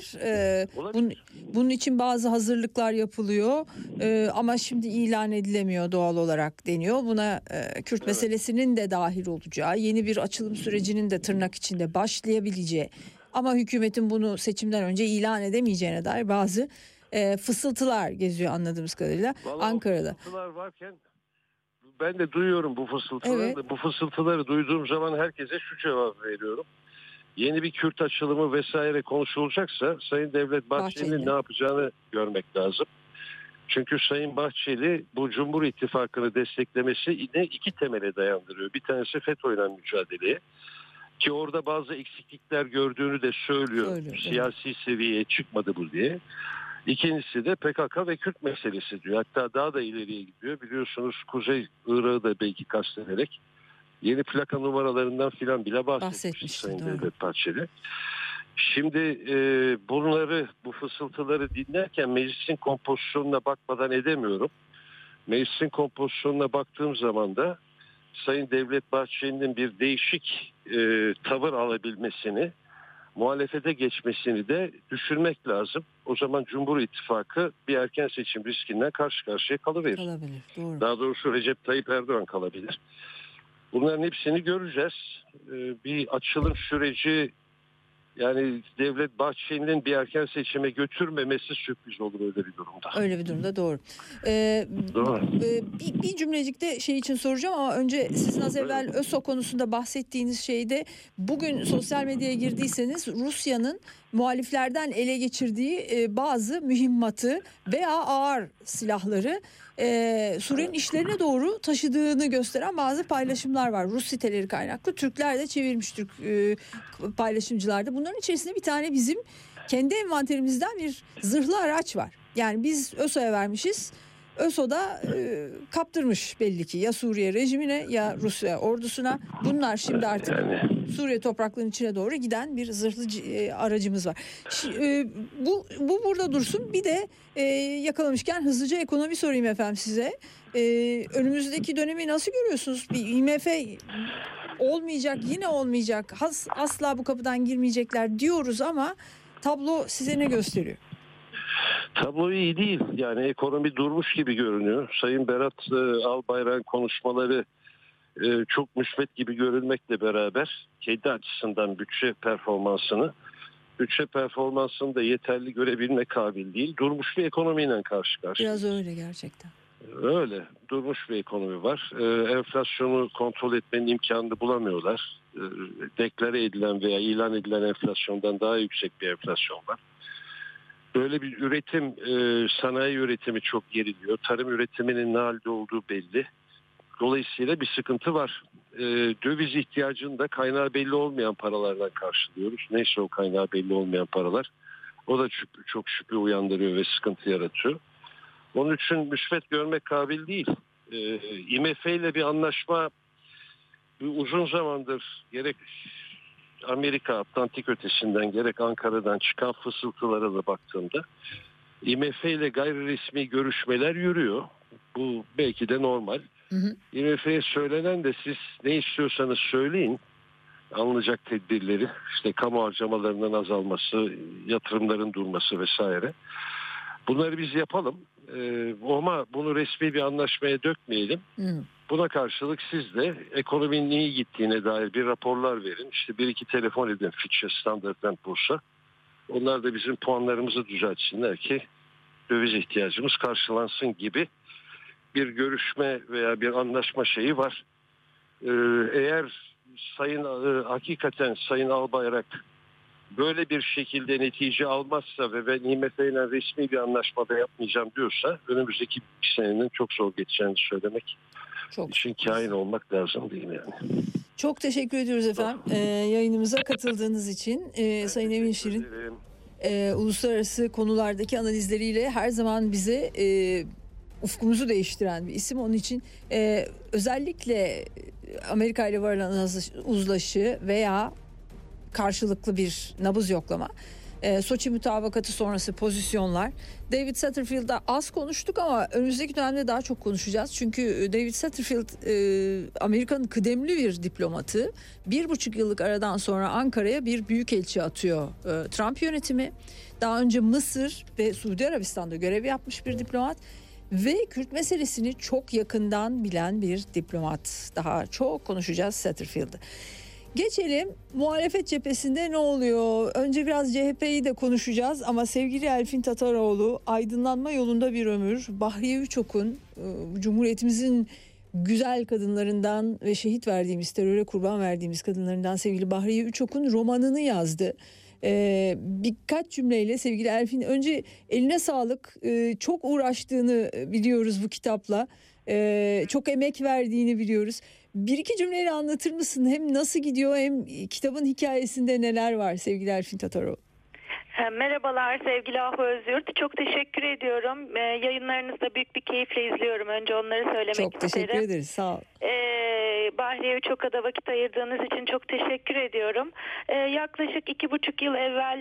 Bunun için bazı hazırlıklar yapılıyor ama şimdi ilan edilemiyor doğal olarak deniyor. Buna Kürt meselesinin de dahil olacağı, yeni bir açılım sürecinin de tırnak içinde başlayabileceği, ama hükümetin bunu seçimden önce ilan edemeyeceğine dair bazı fısıltılar geziyor anladığımız kadarıyla. Vallahi Ankara'da. Fısıltılar varken ben de duyuyorum bu fısıltıları. Evet. Bu fısıltıları duyduğum zaman herkese şu cevap veriyorum. Yeni bir Kürt açılımı vesaire konuşulacaksa Sayın Devlet Bahçeli'nin ne yapacağını görmek lazım. Çünkü Sayın Bahçeli bu Cumhur İttifakı'nı desteklemesi yine iki temele dayandırıyor. Bir tanesi FETÖ'yle mücadeleye. Ki orada bazı eksiklikler gördüğünü de söylüyor. Siyasi seviyeye çıkmadı bu diye. İkincisi de PKK ve Kürt meselesi diyor. Hatta daha da ileriye gidiyor. Biliyorsunuz Kuzey Irak'ı da belki kastederek yeni plaka numaralarından filan bile bahsetmiş Sayın Devlet Bahçeli. Şimdi bu fısıltıları dinlerken meclisin kompozisyonuna bakmadan edemiyorum. Meclisin kompozisyonuna baktığım zaman da Sayın Devlet Bahçeli'nin bir değişik tavır alabilmesini, muhalefete geçmesini de düşünmek lazım. O zaman Cumhur İttifakı bir erken seçim riskinden karşı karşıya kalıverir. Doğru. Daha doğrusu Recep Tayyip Erdoğan kalabilir. Bunların hepsini göreceğiz. Bir açılım süreci, yani Devlet Bahçeli'nin bir erken seçime götürmemesi sürpriz olur öyle bir durumda. Öyle bir durumda doğru. Doğru. Bir cümlecikte şey için soracağım ama önce sizin az evvel ÖSO konusunda bahsettiğiniz şeyde bugün sosyal medyaya girdiyseniz Rusya'nın muhaliflerden ele geçirdiği bazı mühimmatı veya ağır silahları Suriye'nin işlerine doğru taşıdığını gösteren bazı paylaşımlar var. Rus siteleri kaynaklı. Türkler de çevirmiş, Türk paylaşımcılarda. Bunların içerisinde bir tane bizim kendi envanterimizden bir zırhlı araç var. Yani biz ÖSO'ya vermişiz. ÖSO da kaptırmış belli ki ya Suriye rejimine ya Rusya ordusuna. Bunlar şimdi artık Suriye topraklarının içine doğru giden bir zırhlı aracımız var. Bu burada dursun. Bir de yakalamışken hızlıca ekonomi sorayım efendim size. Önümüzdeki dönemi nasıl görüyorsunuz? Bir IMF olmayacak, yine olmayacak. Asla bu kapıdan girmeyecekler diyoruz ama tablo size ne gösteriyor? Tablo iyi değil. Yani ekonomi durmuş gibi görünüyor. Sayın Berat Albayrak'ın konuşmaları çok müsbet gibi görülmekle beraber kendi açısından bütçe performansını da yeterli görebilmek kabil değil. Durmuş bir ekonomiyle karşı karşıya. Biraz öyle gerçekten. Öyle. Durmuş bir ekonomi var. Enflasyonu kontrol etmenin imkanını bulamıyorlar. Deklare edilen veya ilan edilen enflasyondan daha yüksek bir enflasyon var. Böyle bir üretim, sanayi üretimi çok geriliyor. Tarım üretiminin ne halde olduğu belli. Dolayısıyla bir sıkıntı var. Döviz ihtiyacını da kaynağı belli olmayan paralardan karşılıyoruz. Neyse o kaynağı belli olmayan paralar. O da çok şüphe uyandırıyor ve sıkıntı yaratıyor. Onun için müsbet görmek kabil değil. IMF ile bir anlaşma uzun zamandır gerek Amerika Atlantik ötesinden gerek Ankara'dan çıkan fısıltılara da baktığımda IMF ile gayri resmi görüşmeler yürüyor. Bu belki de normal. IMF'ye söylenen de siz ne istiyorsanız söyleyin. Alınacak tedbirleri, işte kamu harcamalarının azalması, yatırımların durması vesaire. Bunları biz yapalım. Ama bunu resmi bir anlaşmaya dökmeyelim. Buna karşılık siz de ekonominin iyi gittiğine dair bir raporlar verin. İşte bir iki telefon edin Fitch'e, Standard & Poor's'a. Onlar da bizim puanlarımızı düzeltsinler ki döviz ihtiyacımız karşılansın gibi bir görüşme veya bir anlaşma şeyi var. Eğer hakikaten Sayın Albayrak böyle bir şekilde netice almazsa ve ben IMF ile resmi bir anlaşmada yapmayacağım diyorsa önümüzdeki bir senenin çok zor geçeceğini söylemek için kain olmak lazım değil yani. Çok teşekkür ediyoruz efendim yayınımıza katıldığınız için. Sayın Emin Şirin uluslararası konulardaki analizleriyle her zaman bize ufkumuzu değiştiren bir isim. Onun için özellikle Amerika ile varılan uzlaşı veya karşılıklı bir nabız yoklama, Soçi mutabakatı sonrası pozisyonlar. David Satterfield'da az konuştuk ama önümüzdeki dönemde daha çok konuşacağız. Çünkü David Satterfield Amerika'nın kıdemli bir diplomatı. 1,5 yıllık aradan sonra Ankara'ya bir büyükelçi atıyor Trump yönetimi. Daha önce Mısır ve Suudi Arabistan'da görev yapmış bir diplomat. Ve Kürt meselesini çok yakından bilen bir diplomat. Daha çok konuşacağız Satterfield'ı. Geçelim muhalefet cephesinde ne oluyor? Önce biraz CHP'yi de konuşacağız ama sevgili Elfin Tataroğlu, aydınlanma yolunda bir ömür, Bahriye Üçok'un, Cumhuriyetimizin güzel kadınlarından ve şehit verdiğimiz, teröre kurban verdiğimiz kadınlarından sevgili Bahriye Üçok'un romanını yazdı. Birkaç cümleyle sevgili Elfin, önce eline sağlık, çok uğraştığını biliyoruz bu kitapla, çok emek verdiğini biliyoruz. Bir iki cümleyle anlatır mısın? Hem nasıl gidiyor hem kitabın hikayesinde neler var sevgili Elfin Tataroğlu? Merhabalar sevgili Ahu Özyurt. Çok teşekkür ediyorum. Yayınlarınızı da büyük bir keyifle izliyorum. Önce onları söylemek isterim. Çok teşekkür ederiz. Sağ ol. Bahriye Üçoka'da vakit ayırdığınız için çok teşekkür ediyorum. Yaklaşık 2,5 yıl evvel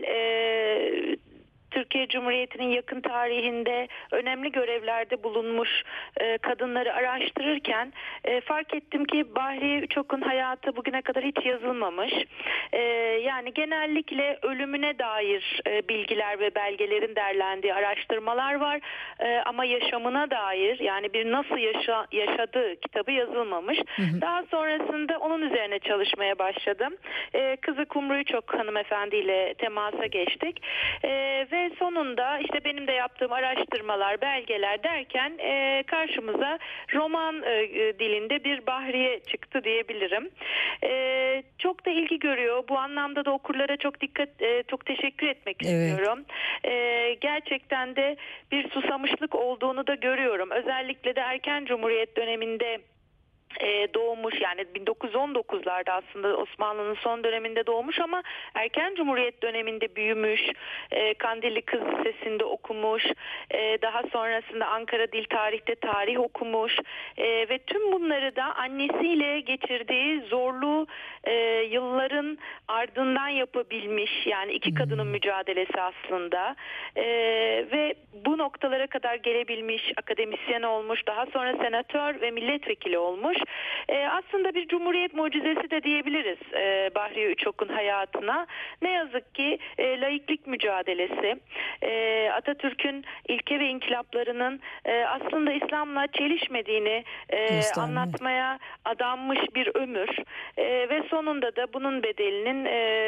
Türkiye Cumhuriyeti'nin yakın tarihinde önemli görevlerde bulunmuş kadınları araştırırken fark ettim ki Bahriye Üçok'un hayatı bugüne kadar hiç yazılmamış. Yani genellikle ölümüne dair bilgiler ve belgelerin derlendiği araştırmalar var. Ama yaşamına dair, yani bir nasıl yaşadığı kitabı yazılmamış. Daha sonrasında onun üzerine çalışmaya başladım. Kızı Kumru Üçok hanımefendiyle temasa geçtik. Ve sonunda işte benim de yaptığım araştırmalar, belgeler derken karşımıza roman dilinde bir Bahriye çıktı diyebilirim. Çok da ilgi görüyor. Bu anlamda da okurlara çok teşekkür etmek istiyorum. Gerçekten de bir susamışlık olduğunu da görüyorum. Özellikle de erken Cumhuriyet döneminde doğmuş, yani 1919'larda aslında Osmanlı'nın son döneminde doğmuş ama erken Cumhuriyet döneminde büyümüş, Kandilli Kız Lisesi'nde okumuş, daha sonrasında Ankara Dil Tarih'te tarih okumuş ve tüm bunları da annesiyle geçirdiği zorlu yılların ardından yapabilmiş, yani iki kadının mücadelesi aslında ve bu noktalara kadar gelebilmiş, akademisyen olmuş, daha sonra senatör ve milletvekili olmuş. Aslında bir cumhuriyet mucizesi de diyebiliriz Bahriye Üçok'un hayatına. Ne yazık ki laiklik mücadelesi, Atatürk'ün ilke ve inkılaplarının aslında İslam'la çelişmediğini anlatmaya adanmış bir ömür ve sonunda da bunun bedelinin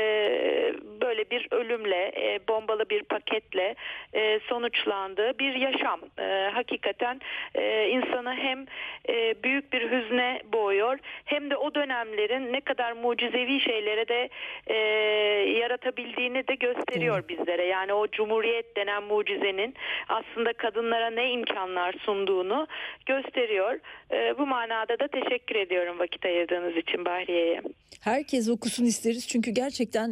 böyle bir ölümle, bombalı bir paketle sonuçlandığı bir yaşam. Hakikaten insanı hem büyük bir hüzne boğuyor, hem de o dönemlerin ne kadar mucizevi şeylere de yaratabildiğini de gösteriyor bizlere. Yani o cumhuriyet denen mucizenin aslında kadınlara ne imkanlar sunduğunu gösteriyor. Bu manada da teşekkür ediyorum vakit ayırdığınız için Bahriye'ye. Herkes okusun isteriz çünkü gerçekten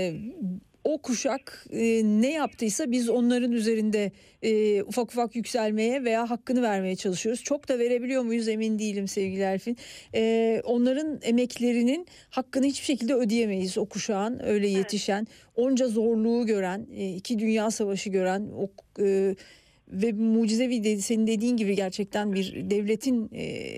o kuşak ne yaptıysa biz onların üzerinde ufak ufak yükselmeye veya hakkını vermeye çalışıyoruz. Çok da verebiliyor muyuz emin değilim sevgili Elfin. Onların emeklerinin hakkını hiçbir şekilde ödeyemeyiz. O kuşağın öyle yetişen, onca zorluğu gören, 2 Dünya Savaşı gören ve mucizevi, senin dediğin gibi gerçekten bir devletin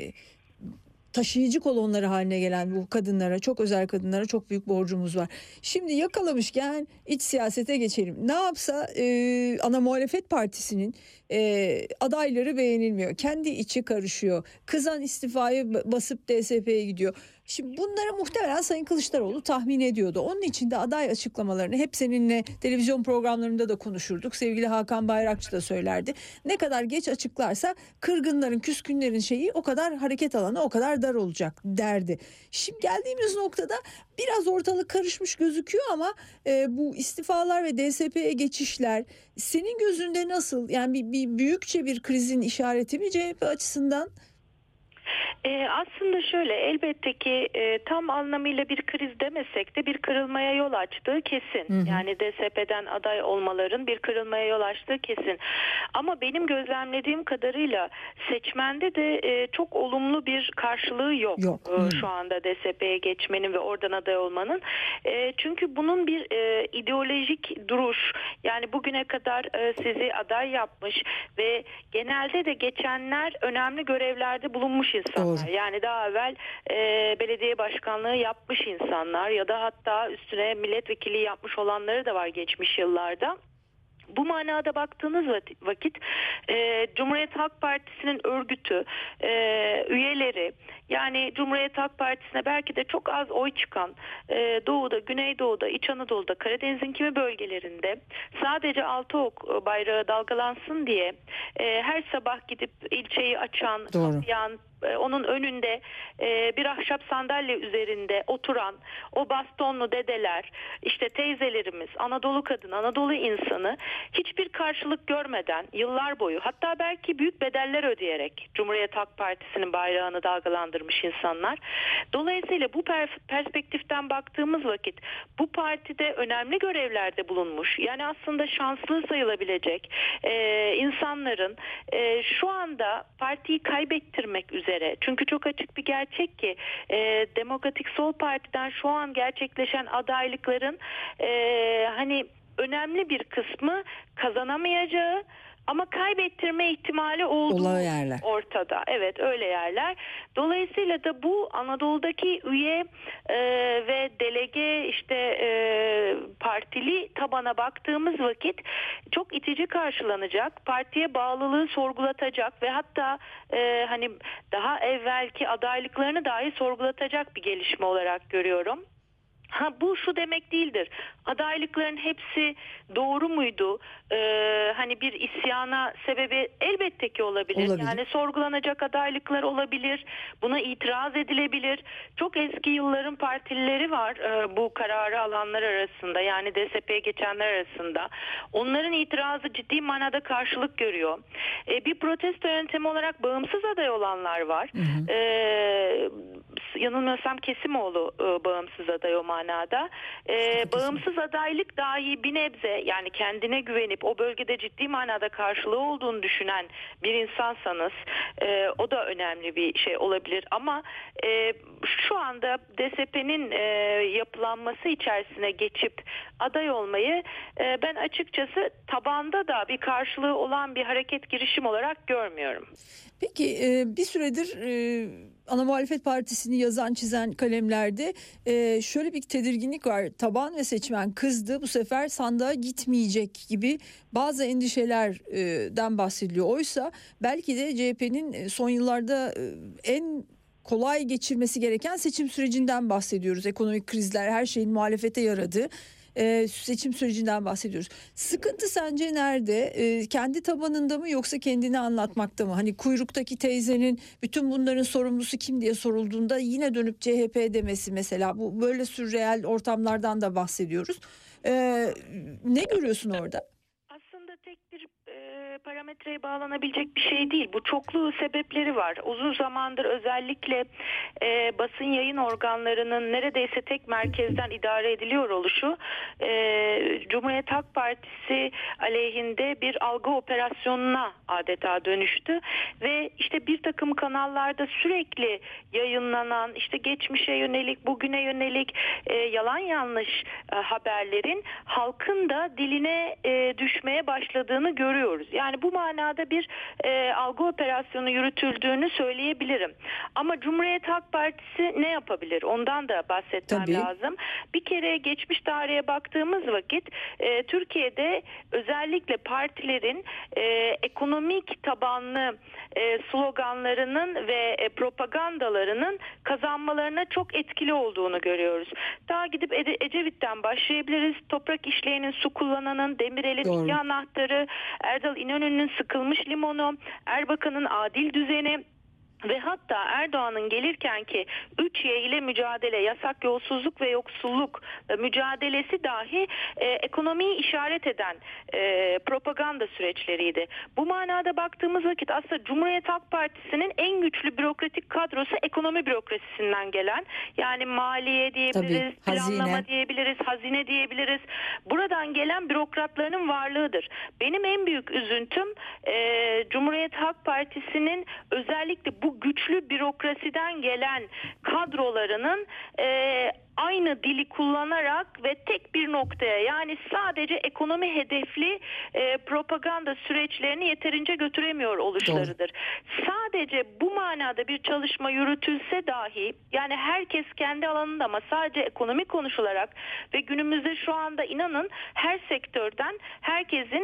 taşıyıcı kolonları haline gelen bu kadınlara, çok özel kadınlara çok büyük borcumuz var. Şimdi yakalamışken iç siyasete geçelim. Ne yapsa ana muhalefet partisinin adayları beğenilmiyor. Kendi içi karışıyor. Kızan istifayı basıp DSP'ye gidiyor. Şimdi bunları muhtemelen Sayın Kılıçdaroğlu tahmin ediyordu. Onun için de aday açıklamalarını hep seninle televizyon programlarında da konuşurduk. Sevgili Hakan Bayrakçı da söylerdi. Ne kadar geç açıklarsa kırgınların, küskünlerin şeyi o kadar, hareket alanı o kadar dar olacak derdi. Şimdi geldiğimiz noktada biraz ortalık karışmış gözüküyor ama bu istifalar ve DSP'ye geçişler senin gözünde nasıl? Yani bir büyükçe bir krizin işareti mi CHP açısından? Aslında şöyle, elbette ki tam anlamıyla bir kriz demesek de bir kırılmaya yol açtığı kesin. Yani DSP'den aday olmaların bir kırılmaya yol açtığı kesin. Ama benim gözlemlediğim kadarıyla seçmende de çok olumlu bir karşılığı yok. Şu anda DSP'ye geçmenin ve oradan aday olmanın. Çünkü bunun bir ideolojik duruş, yani bugüne kadar sizi aday yapmış ve genelde de geçenler önemli görevlerde bulunmuş insanlar. Doğru. Yani daha evvel belediye başkanlığı yapmış insanlar ya da hatta üstüne milletvekili yapmış olanları da var geçmiş yıllarda. Bu manada baktığınız vakit Cumhuriyet Halk Partisi'nin örgütü, üyeleri, yani Cumhuriyet Halk Partisi'ne belki de çok az oy çıkan Doğu'da, Güneydoğu'da, İç Anadolu'da, Karadeniz'in kimi bölgelerinde sadece altı bayrağı dalgalansın diye her sabah gidip ilçeyi açan, kapıyan, onun önünde bir ahşap sandalye üzerinde oturan o bastonlu dedeler, işte teyzelerimiz, Anadolu kadını, Anadolu insanı hiçbir karşılık görmeden yıllar boyu, hatta belki büyük bedeller ödeyerek Cumhuriyet Halk Partisi'nin bayrağını dalgalandırmış insanlar. Dolayısıyla bu perspektiften baktığımız vakit bu partide önemli görevlerde bulunmuş, yani aslında şanslı sayılabilecek insanların şu anda partiyi kaybettirmek üzere, çünkü çok açık bir gerçek ki Demokratik Sol Parti'den şu an gerçekleşen adaylıkların hani önemli bir kısmı kazanamayacağı ama kaybettirme ihtimali olduğu ortada. Evet, öyle yerler. Dolayısıyla da bu Anadolu'daki üye ve delege işte partili tabana baktığımız vakit çok itici karşılanacak, partiye bağlılığı sorgulatacak ve hatta hani daha evvelki adaylıklarını dahi sorgulatacak bir gelişme olarak görüyorum. Bu şu demek değildir. Adaylıkların hepsi doğru muydu? Hani bir isyana sebebi elbette ki olabilir. Yani sorgulanacak adaylıklar olabilir. Buna itiraz edilebilir. Çok eski yılların partilileri var bu kararı alanlar arasında. Yani DSP'ye geçenler arasında. Onların itirazı ciddi manada karşılık görüyor. Bir protesto yöntemi olarak bağımsız aday olanlar var. Yanılmıyorsam Kesimoğlu bağımsız aday o manada. Bağımsız adaylık dahi bir nebze, yani kendine güvenip o bölgede ciddi manada karşılığı olduğunu düşünen bir insansanız o da önemli bir şey olabilir. Ama şu anda DSP'nin yapılanması içerisine geçip aday olmayı ben açıkçası tabanda da bir karşılığı olan bir hareket, girişim olarak görmüyorum. Peki bir süredir Ana Muhalefet Partisi'ni yazan çizen kalemlerde şöyle bir tedirginlik var. Taban ve seçmen kızdı, bu sefer sandığa gitmeyecek gibi bazı endişelerden bahsediliyor. Oysa belki de CHP'nin son yıllarda en kolay geçirmesi gereken seçim sürecinden bahsediyoruz. Ekonomik krizler her şeyin muhalefete yaradığı seçim sürecinden bahsediyoruz. Sıkıntı sence nerede? Kendi tabanında mı yoksa kendini anlatmakta mı? Hani kuyruktaki teyzenin bütün bunların sorumlusu kim diye sorulduğunda yine dönüp CHP demesi mesela, bu böyle sürreel ortamlardan da bahsediyoruz. Ne görüyorsun orada? Aslında tek bir parametreye bağlanabilecek bir şey değil. Bu çoklu sebepleri var. Uzun zamandır özellikle basın yayın organlarının neredeyse tek merkezden idare ediliyor oluşu Cumhuriyet Halk Partisi aleyhinde bir algı operasyonuna adeta dönüştü ve işte bir takım kanallarda sürekli yayınlanan işte geçmişe yönelik, bugüne yönelik yalan yanlış haberlerin halkın da diline düşmeye başladığını görüyoruz. Yani bu manada bir algı operasyonu yürütüldüğünü söyleyebilirim. Ama Cumhuriyet Halk Partisi ne yapabilir? Ondan da bahsetmem lazım. Bir kere geçmiş tarihe baktığımız vakit Türkiye'de özellikle partilerin ekonomik tabanlı sloganlarının ve propagandalarının kazanmalarına çok etkili olduğunu görüyoruz. Daha gidip Ecevit'ten başlayabiliriz. Toprak işleyenin, su kullananın, Demirel'in iki anahtarı, Erdal İnönü'nün sıkılmış limonu, Erbakan'ın adil düzeni ve hatta Erdoğan'ın gelirken ki 3Y ile mücadele, yasak yolsuzluk ve yoksulluk mücadelesi dahi ekonomiyi işaret eden propaganda süreçleriydi. Bu manada baktığımız vakit aslında Cumhuriyet Halk Partisi'nin en güçlü bürokratik kadrosu ekonomi bürokrasisinden gelen, yani maliye diyebiliriz, planlama diyebiliriz, hazine diyebiliriz. Buradan gelen bürokratlarının varlığıdır. Benim en büyük üzüntüm Cumhuriyet Halk Partisi'nin özellikle bu güçlü bürokrasiden gelen kadrolarının aynı dili kullanarak ve tek bir noktaya, yani sadece ekonomi hedefli propaganda süreçlerini yeterince götüremiyor oluşlarıdır. Sadece bu manada bir çalışma yürütülse dahi, yani herkes kendi alanında ama sadece ekonomi konuşularak ve günümüzde şu anda inanın her sektörden herkesin en önemli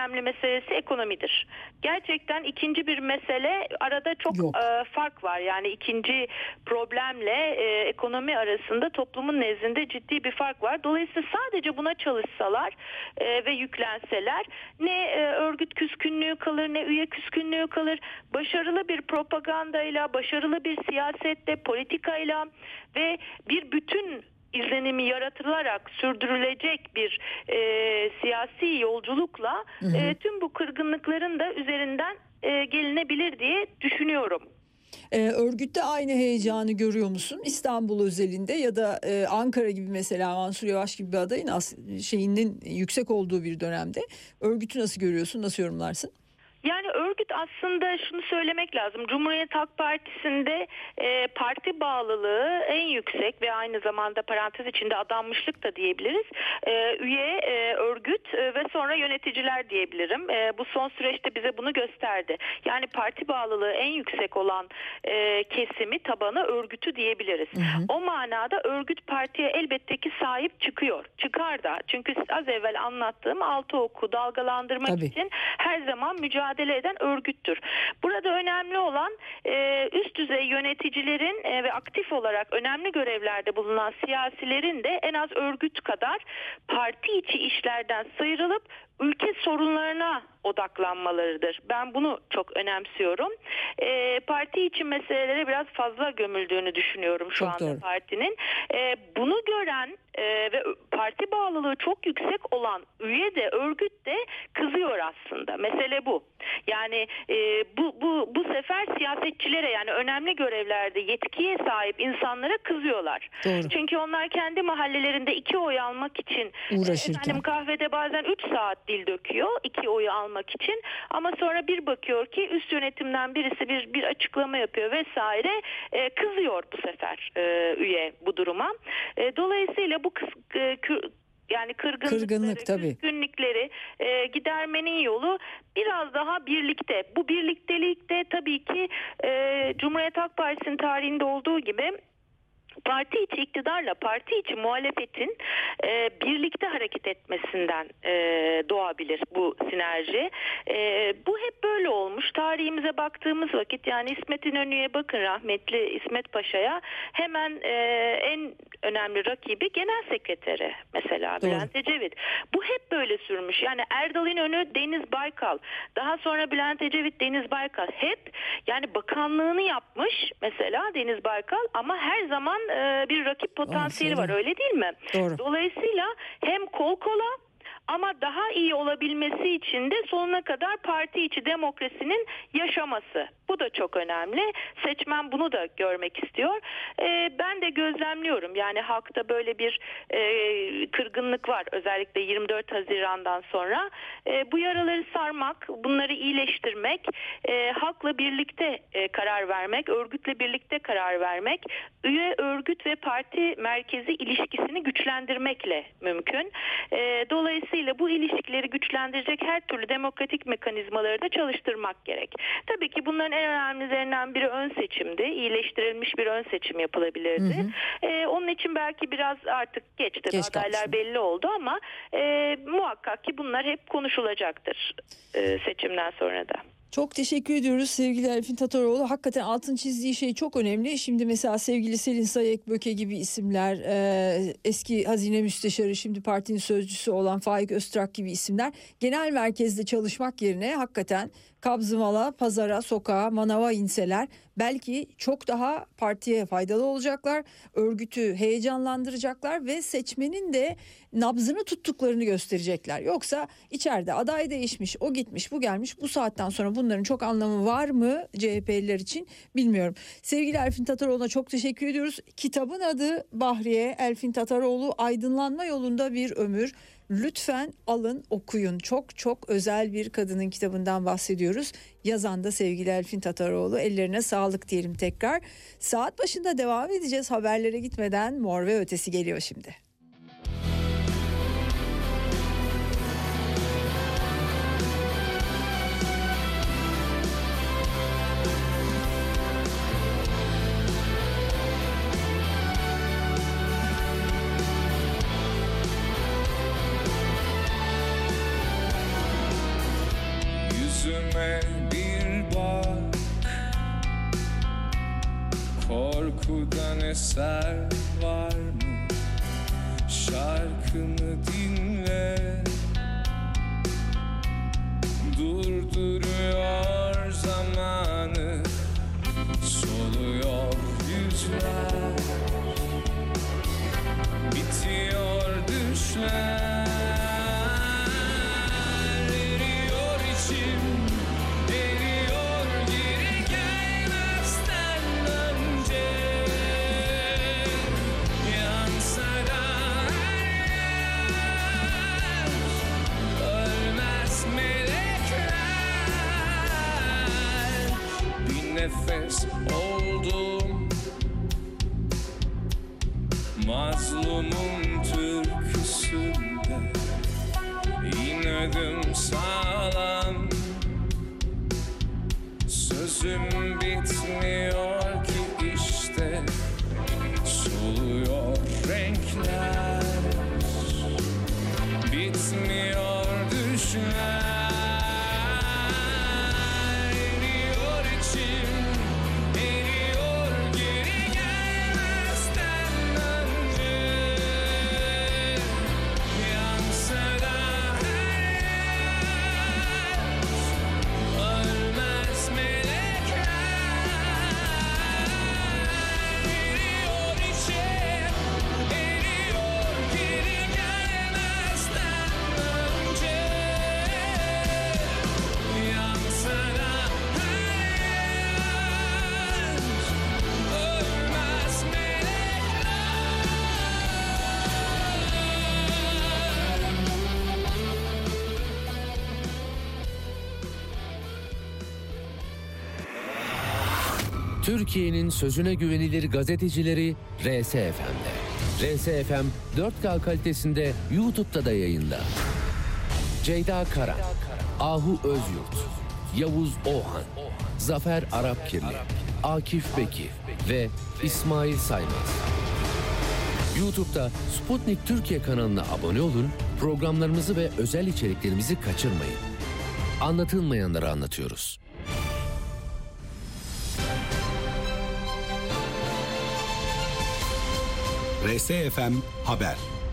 önemli meselesi ekonomidir. Gerçekten ikinci bir mesele, arada çok fark var. Yani ikinci problemle ekonomi arasında toplumun nezdinde ciddi bir fark var. Dolayısıyla sadece buna çalışsalar ve yüklenseler ne örgüt küskünlüğü kalır ne üye küskünlüğü kalır. Başarılı bir propagandayla, başarılı bir siyasetle, politikayla ve bir bütün izlenimi yaratılarak sürdürülecek bir siyasi yolculukla tüm bu kırgınlıkların da üzerinden gelinebilir diye düşünüyorum. Örgütte aynı heyecanı görüyor musun? İstanbul özelinde ya da Ankara gibi, mesela Mansur Yavaş gibi bir adayın şeyinin yüksek olduğu bir dönemde örgütü nasıl görüyorsun? Nasıl yorumlarsın? Yani örgüt, aslında şunu söylemek lazım. Cumhuriyet Halk Partisi'nde parti bağlılığı en yüksek ve aynı zamanda parantez içinde adanmışlık da diyebiliriz. Üye, örgüt ve sonra yöneticiler diyebilirim. Bu son süreçte bize bunu gösterdi. Yani parti bağlılığı en yüksek olan kesimi, tabanı örgütü diyebiliriz. O manada örgüt partiye elbette ki sahip çıkıyor. Çıkar da. Çünkü az evvel anlattığım 6 oku dalgalandırmak için her zaman mücadele eden örgüttür. Burada önemli olan üst düzey yöneticilerin ve aktif olarak önemli görevlerde bulunan siyasilerin de en az örgüt kadar parti içi işlerden sıyrılıp ülke sorunlarına odaklanmalarıdır. Ben bunu çok önemsiyorum. Parti için meselelere biraz fazla gömüldüğünü düşünüyorum şu anda partinin. Bunu gören ve parti bağlılığı çok yüksek olan üye de örgüt de kızıyor aslında. Mesele bu. Yani bu sefer siyasetçilere, yani önemli görevlerde yetkiye sahip insanlara kızıyorlar. Doğru. Çünkü onlar kendi mahallelerinde 2 oy almak için kahvede bazen 3 saat dil döküyor 2 oyu almak için, ama sonra bir bakıyor ki üst yönetimden birisi bir açıklama yapıyor vesaire, kızıyor bu sefer üye bu duruma. Dolayısıyla bu yani kırgınlıkları, gidermenin yolu biraz daha birlikte. Bu birliktelikte tabii ki Cumhuriyet Halk Partisi'nin tarihinde olduğu gibi parti içi iktidarla parti içi muhalefetin birlikte hareket etmesinden doğabilir bu sinerji. Bu hep böyle olmuş. Tarihimize baktığımız vakit, yani İsmet İnönü'ye bakın, rahmetli İsmet Paşa'ya, hemen en önemli rakibi genel sekreteri mesela Bülent Ecevit. Bu hep böyle sürmüş. Yani Erdal İnönü, Deniz Baykal, daha sonra Bülent Ecevit, Deniz Baykal, hep yani bakanlığını yapmış mesela Deniz Baykal, ama her zaman bir rakip potansiyeli var, öyle değil mi? Doğru. Dolayısıyla hem kol kola, ama daha iyi olabilmesi için de sonuna kadar parti içi demokrasinin yaşaması. Bu da çok önemli. Seçmen bunu da görmek istiyor. Ben de gözlemliyorum. Yani halkta böyle bir kırgınlık var. Özellikle 24 Haziran'dan sonra. Bu yaraları sarmak, bunları iyileştirmek, halkla birlikte karar vermek, örgütle birlikte karar vermek, üye, örgüt ve parti merkezi ilişkisini güçlendirmekle mümkün. Dolayısıyla bu ilişkileri güçlendirecek her türlü demokratik mekanizmaları da çalıştırmak gerek. Tabii ki bunların en önemlilerinden biri ön seçimdi. İyileştirilmiş bir ön seçim yapılabilirdi. Onun için belki biraz artık geçti. Adaylar belli oldu ama muhakkak ki bunlar hep konuşulacaktır seçimden sonra da. Çok teşekkür ediyoruz sevgili Elfin Tataroğlu. Hakikaten altın çizdiği şey çok önemli. Şimdi mesela sevgili Selin Sayekböke gibi isimler, eski hazine müsteşarı, şimdi partinin sözcüsü olan Faik Öztrak gibi isimler genel merkezde çalışmak yerine hakikaten kabzımala, pazara, sokağa, manava inseler belki çok daha partiye faydalı olacaklar. Örgütü heyecanlandıracaklar ve seçmenin de nabzını tuttuklarını gösterecekler. Yoksa içeride aday değişmiş, o gitmiş, bu gelmiş, bu saatten sonra bunların çok anlamı var mı CHP'liler için bilmiyorum. Sevgili Elfin Tataroğlu'na çok teşekkür ediyoruz. Kitabın adı Bahriye Elfin Tataroğlu, Aydınlanma Yolunda Bir Ömür. Lütfen alın, okuyun. Çok çok özel bir kadının kitabından bahsediyoruz. Yazan da sevgili Elfin Tataroğlu. Ellerine sağlık diyelim tekrar. Saat başında devam edeceğiz. Haberlere gitmeden Mor ve Ötesi geliyor şimdi. yüzüme bir bak, korkudan eser var mı? Şarkımı dinle, durduruyor zamanı, soluyor yüzler, bitiyor düşler. Nefes oldum, mazlumun türküsünde, inadım sağlam, sözüm bitmiyor ki işte, soluyor renkler, bitmiyor düşler. Türkiye'nin sözüne güvenilir gazetecileri RSFM'de. RSFM 4K kalitesinde YouTube'da da yayında. Ceyda Karan, Ahu Özyurt, Yavuz Ohan, Zafer Arapkirli, Akif Beki ve İsmail Saymaz. YouTube'da Sputnik Türkiye kanalına abone olun, programlarımızı ve özel içeriklerimizi kaçırmayın. Anlatılmayanları anlatıyoruz. RSFM Haber.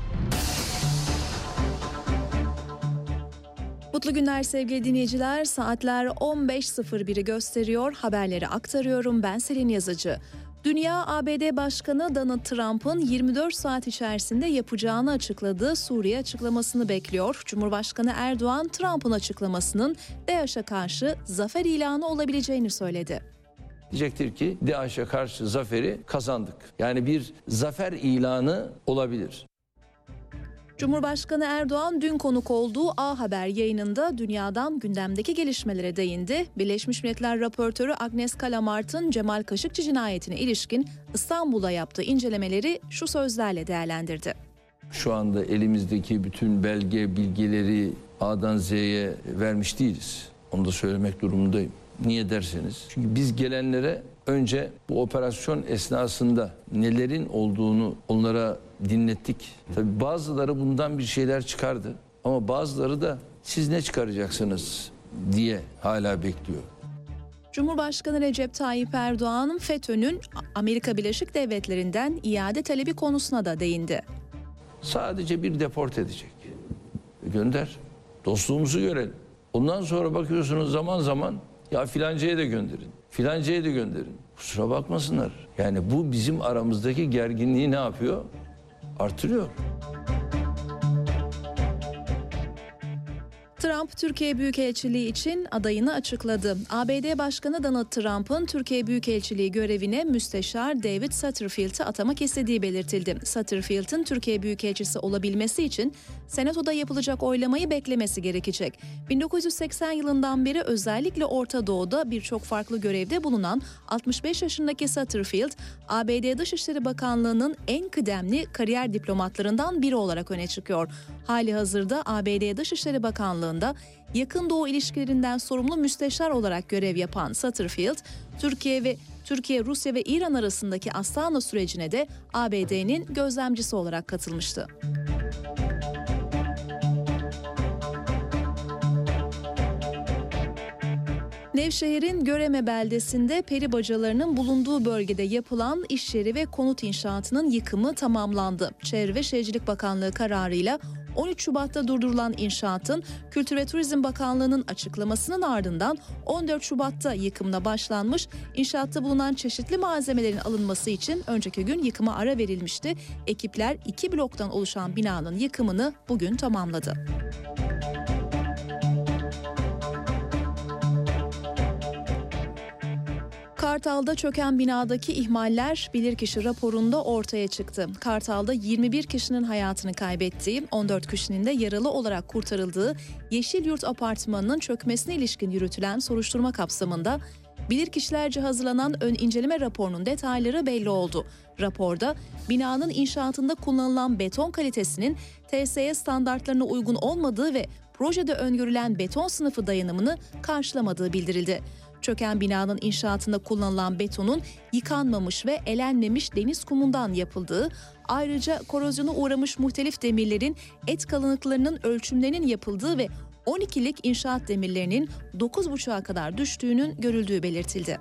Mutlu günler sevgili dinleyiciler. Saatler 15.01'i gösteriyor. Haberleri aktarıyorum. Ben Selin Yazıcı. Dünya, ABD Başkanı Donald Trump'ın 24 saat içerisinde yapacağını açıkladığı Suriye açıklamasını bekliyor. Cumhurbaşkanı Erdoğan, Trump'ın açıklamasının DAEŞ'e karşı zafer ilanı olabileceğini söyledi. Diyecektir ki DAEŞ'e karşı zaferi kazandık. Yani bir zafer ilanı olabilir. Cumhurbaşkanı Erdoğan dün konuk olduğu A Haber yayınında dünyadan gündemdeki gelişmelere değindi. Birleşmiş Milletler raportörü Agnes Kalamart'ın Cemal Kaşıkçı cinayetine ilişkin İstanbul'da yaptığı incelemeleri şu sözlerle değerlendirdi. Şu anda elimizdeki bütün belge, bilgileri A'dan Z'ye vermiş değiliz. Onu da söylemek durumundayım. Niye derseniz, çünkü biz gelenlere önce bu operasyon esnasında nelerin olduğunu onlara dinlettik. Tabii bazıları bundan bir şeyler çıkardı ama bazıları da siz ne çıkaracaksınız diye hala bekliyor. Cumhurbaşkanı Recep Tayyip Erdoğan, FETÖ'nün Amerika Birleşik Devletleri'nden iade talebi konusuna da değindi. Sadece bir deport edecek. Gönder. Dostluğumuzu görelim. Ondan sonra bakıyorsunuz zaman zaman ya filancaya da gönderin, filancaya da gönderin. Kusura bakmasınlar. Yani bu bizim aramızdaki gerginliği ne yapıyor? Artırıyor. Trump, Türkiye Büyükelçiliği için adayını açıkladı. ABD Başkanı Donald Trump'ın Türkiye Büyükelçiliği görevine Müsteşar David Satterfield'i atamak istediği belirtildi. Satterfield'in Türkiye Büyükelçisi olabilmesi için Senato'da yapılacak oylamayı beklemesi gerekecek. 1980 yılından beri özellikle Orta Doğu'da birçok farklı görevde bulunan 65 yaşındaki Satterfield, ABD Dışişleri Bakanlığı'nın en kıdemli kariyer diplomatlarından biri olarak öne çıkıyor. Halihazırda ABD Dışişleri Bakanlığı'nda Yakın Doğu ilişkilerinden sorumlu müsteşar olarak görev yapan Satterfield, Türkiye, Rusya ve İran arasındaki Astana sürecine de ABD'nin gözlemcisi olarak katılmıştı. Nevşehir'in Göreme beldesinde peri bacalarının bulunduğu bölgede yapılan iş yeri ve konut inşaatının yıkımı tamamlandı. Çevre ve Şehircilik Bakanlığı kararıyla 13 Şubat'ta durdurulan inşaatın Kültür ve Turizm Bakanlığı'nın açıklamasının ardından 14 Şubat'ta yıkımına başlanmış. İnşaatta bulunan çeşitli malzemelerin alınması için önceki gün yıkıma ara verilmişti. Ekipler 2 bloktan oluşan binanın yıkımını bugün tamamladı. Kartal'da çöken binadaki ihmaller bilirkişi raporunda ortaya çıktı. Kartal'da 21 kişinin hayatını kaybettiği, 14 kişinin de yaralı olarak kurtarıldığı Yeşilyurt Apartmanı'nın çökmesine ilişkin yürütülen soruşturma kapsamında bilirkişilerce hazırlanan ön inceleme raporunun detayları belli oldu. Raporda binanın inşaatında kullanılan beton kalitesinin TSE standartlarına uygun olmadığı ve projede öngörülen beton sınıfı dayanımını karşılamadığı bildirildi. Çöken binanın inşaatında kullanılan betonun yıkanmamış ve elenmemiş deniz kumundan yapıldığı, ayrıca korozyona uğramış muhtelif demirlerin et kalınlıklarının ölçümlerinin yapıldığı ve 12'lik inşaat demirlerinin 9,5'a kadar düştüğünün görüldüğü belirtildi.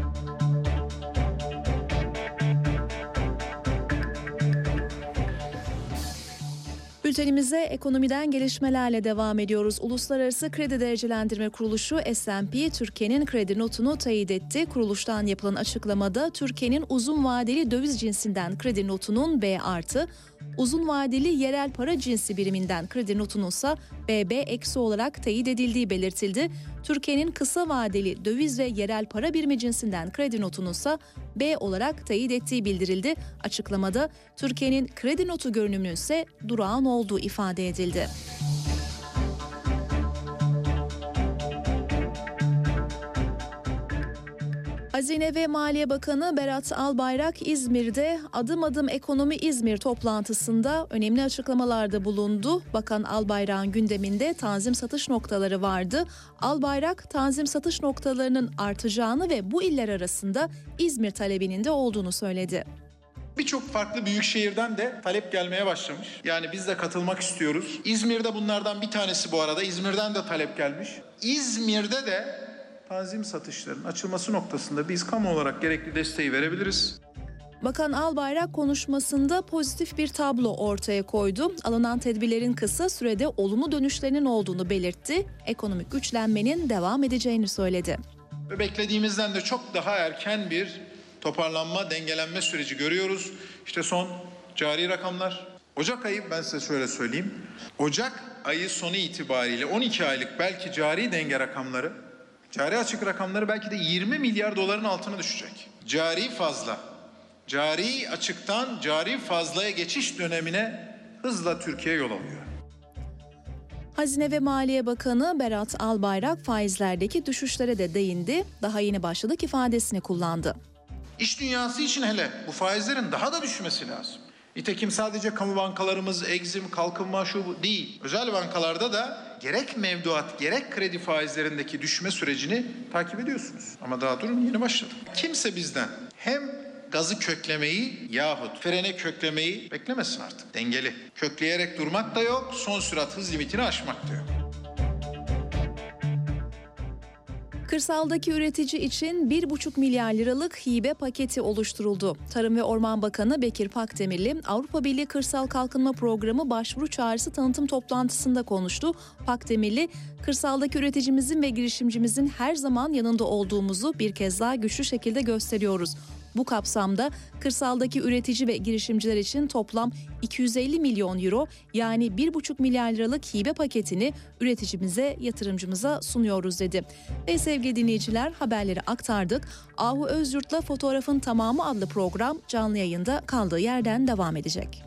Bültenimize ekonomiden gelişmelerle devam ediyoruz. Uluslararası Kredi Derecelendirme Kuruluşu S&P Türkiye'nin kredi notunu teyit etti. Kuruluştan yapılan açıklamada Türkiye'nin uzun vadeli döviz cinsinden kredi notunun B+, uzun vadeli yerel para cinsi biriminden kredi notununsa BB- olarak teyit edildiği belirtildi. Türkiye'nin kısa vadeli döviz ve yerel para birimi cinsinden kredi notununsa B olarak teyit ettiği bildirildi. Açıklamada Türkiye'nin kredi notu görünümünün ise durağan olduğu ifade edildi. Hazine ve Maliye Bakanı Berat Albayrak İzmir'de Adım Adım Ekonomi İzmir toplantısında önemli açıklamalarda bulundu. Bakan Albayrak'ın gündeminde tanzim satış noktaları vardı. Albayrak tanzim satış noktalarının artacağını ve bu iller arasında İzmir talebinin de olduğunu söyledi. Birçok farklı büyük şehirden de talep gelmeye başlamış. Yani biz de katılmak istiyoruz. İzmir'de bunlardan bir tanesi bu arada. İzmir'den de talep gelmiş. İzmir'de de tanzim satışlarının açılması noktasında biz kamu olarak gerekli desteği verebiliriz. Bakan Albayrak konuşmasında pozitif bir tablo ortaya koydu. Alınan tedbirlerin kısa sürede olumlu dönüşlerinin olduğunu belirtti. Ekonomik güçlenmenin devam edeceğini söyledi. Ve beklediğimizden de çok daha erken bir toparlanma, dengelenme süreci görüyoruz. İşte son cari rakamlar. Ocak ayı ben size şöyle söyleyeyim. Ocak ayı sonu itibariyle 12 aylık belki cari denge rakamları, cari açık rakamları belki de 20 milyar doların altına düşecek. Cari fazla, cari açıktan cari fazlaya geçiş dönemine hızla Türkiye yol alıyor. Hazine ve Maliye Bakanı Berat Albayrak faizlerdeki düşüşlere de değindi. Daha yeni başladık ifadesini kullandı. İş dünyası için hele bu faizlerin daha da düşmesi lazım. Nitekim sadece kamu bankalarımız, Exim, Kalkınma şu bu değil. Özel bankalarda da gerek mevduat gerek kredi faizlerindeki düşme sürecini takip ediyorsunuz. Ama daha durun yeni başladık. Kimse bizden hem gazı köklemeyi yahut frene köklemeyi beklemesin artık. Dengeli. Kökleyerek durmak da yok, son sürat hız limitini aşmak da yok. Kırsaldaki üretici için 1,5 milyar liralık hibe paketi oluşturuldu. Tarım ve Orman Bakanı Bekir Pakdemirli, Avrupa Birliği Kırsal Kalkınma Programı başvuru çağrısı tanıtım toplantısında konuştu. Pakdemirli, kırsaldaki üreticimizin ve girişimcimizin her zaman yanında olduğumuzu bir kez daha güçlü şekilde gösteriyoruz. Bu kapsamda kırsaldaki üretici ve girişimciler için toplam 250 milyon euro yani 1,5 milyar liralık hibe paketini üreticimize, yatırımcımıza sunuyoruz dedi. Ve sevgili dinleyiciler haberleri aktardık. Ahu Özyurt'la Fotoğrafın Tamamı adlı program canlı yayında kaldığı yerden devam edecek.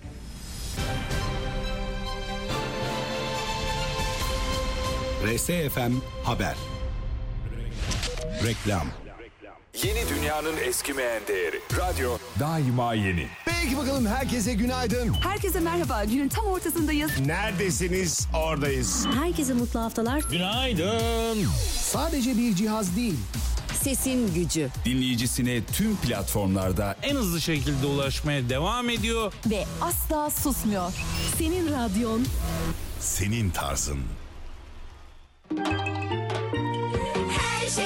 RSFM Haber. Reklam. Yeni dünyanın eskimeyen değeri. Radyo daima yeni. Peki bakalım herkese günaydın. Herkese merhaba. Günün tam ortasındayız. Neredesiniz? Oradayız. Herkese mutlu haftalar. Günaydın. Sadece bir cihaz değil. Sesin gücü. Dinleyicisine tüm platformlarda en hızlı şekilde ulaşmaya devam ediyor. Ve asla susmuyor. Senin radyon. Senin tarzın. Her şey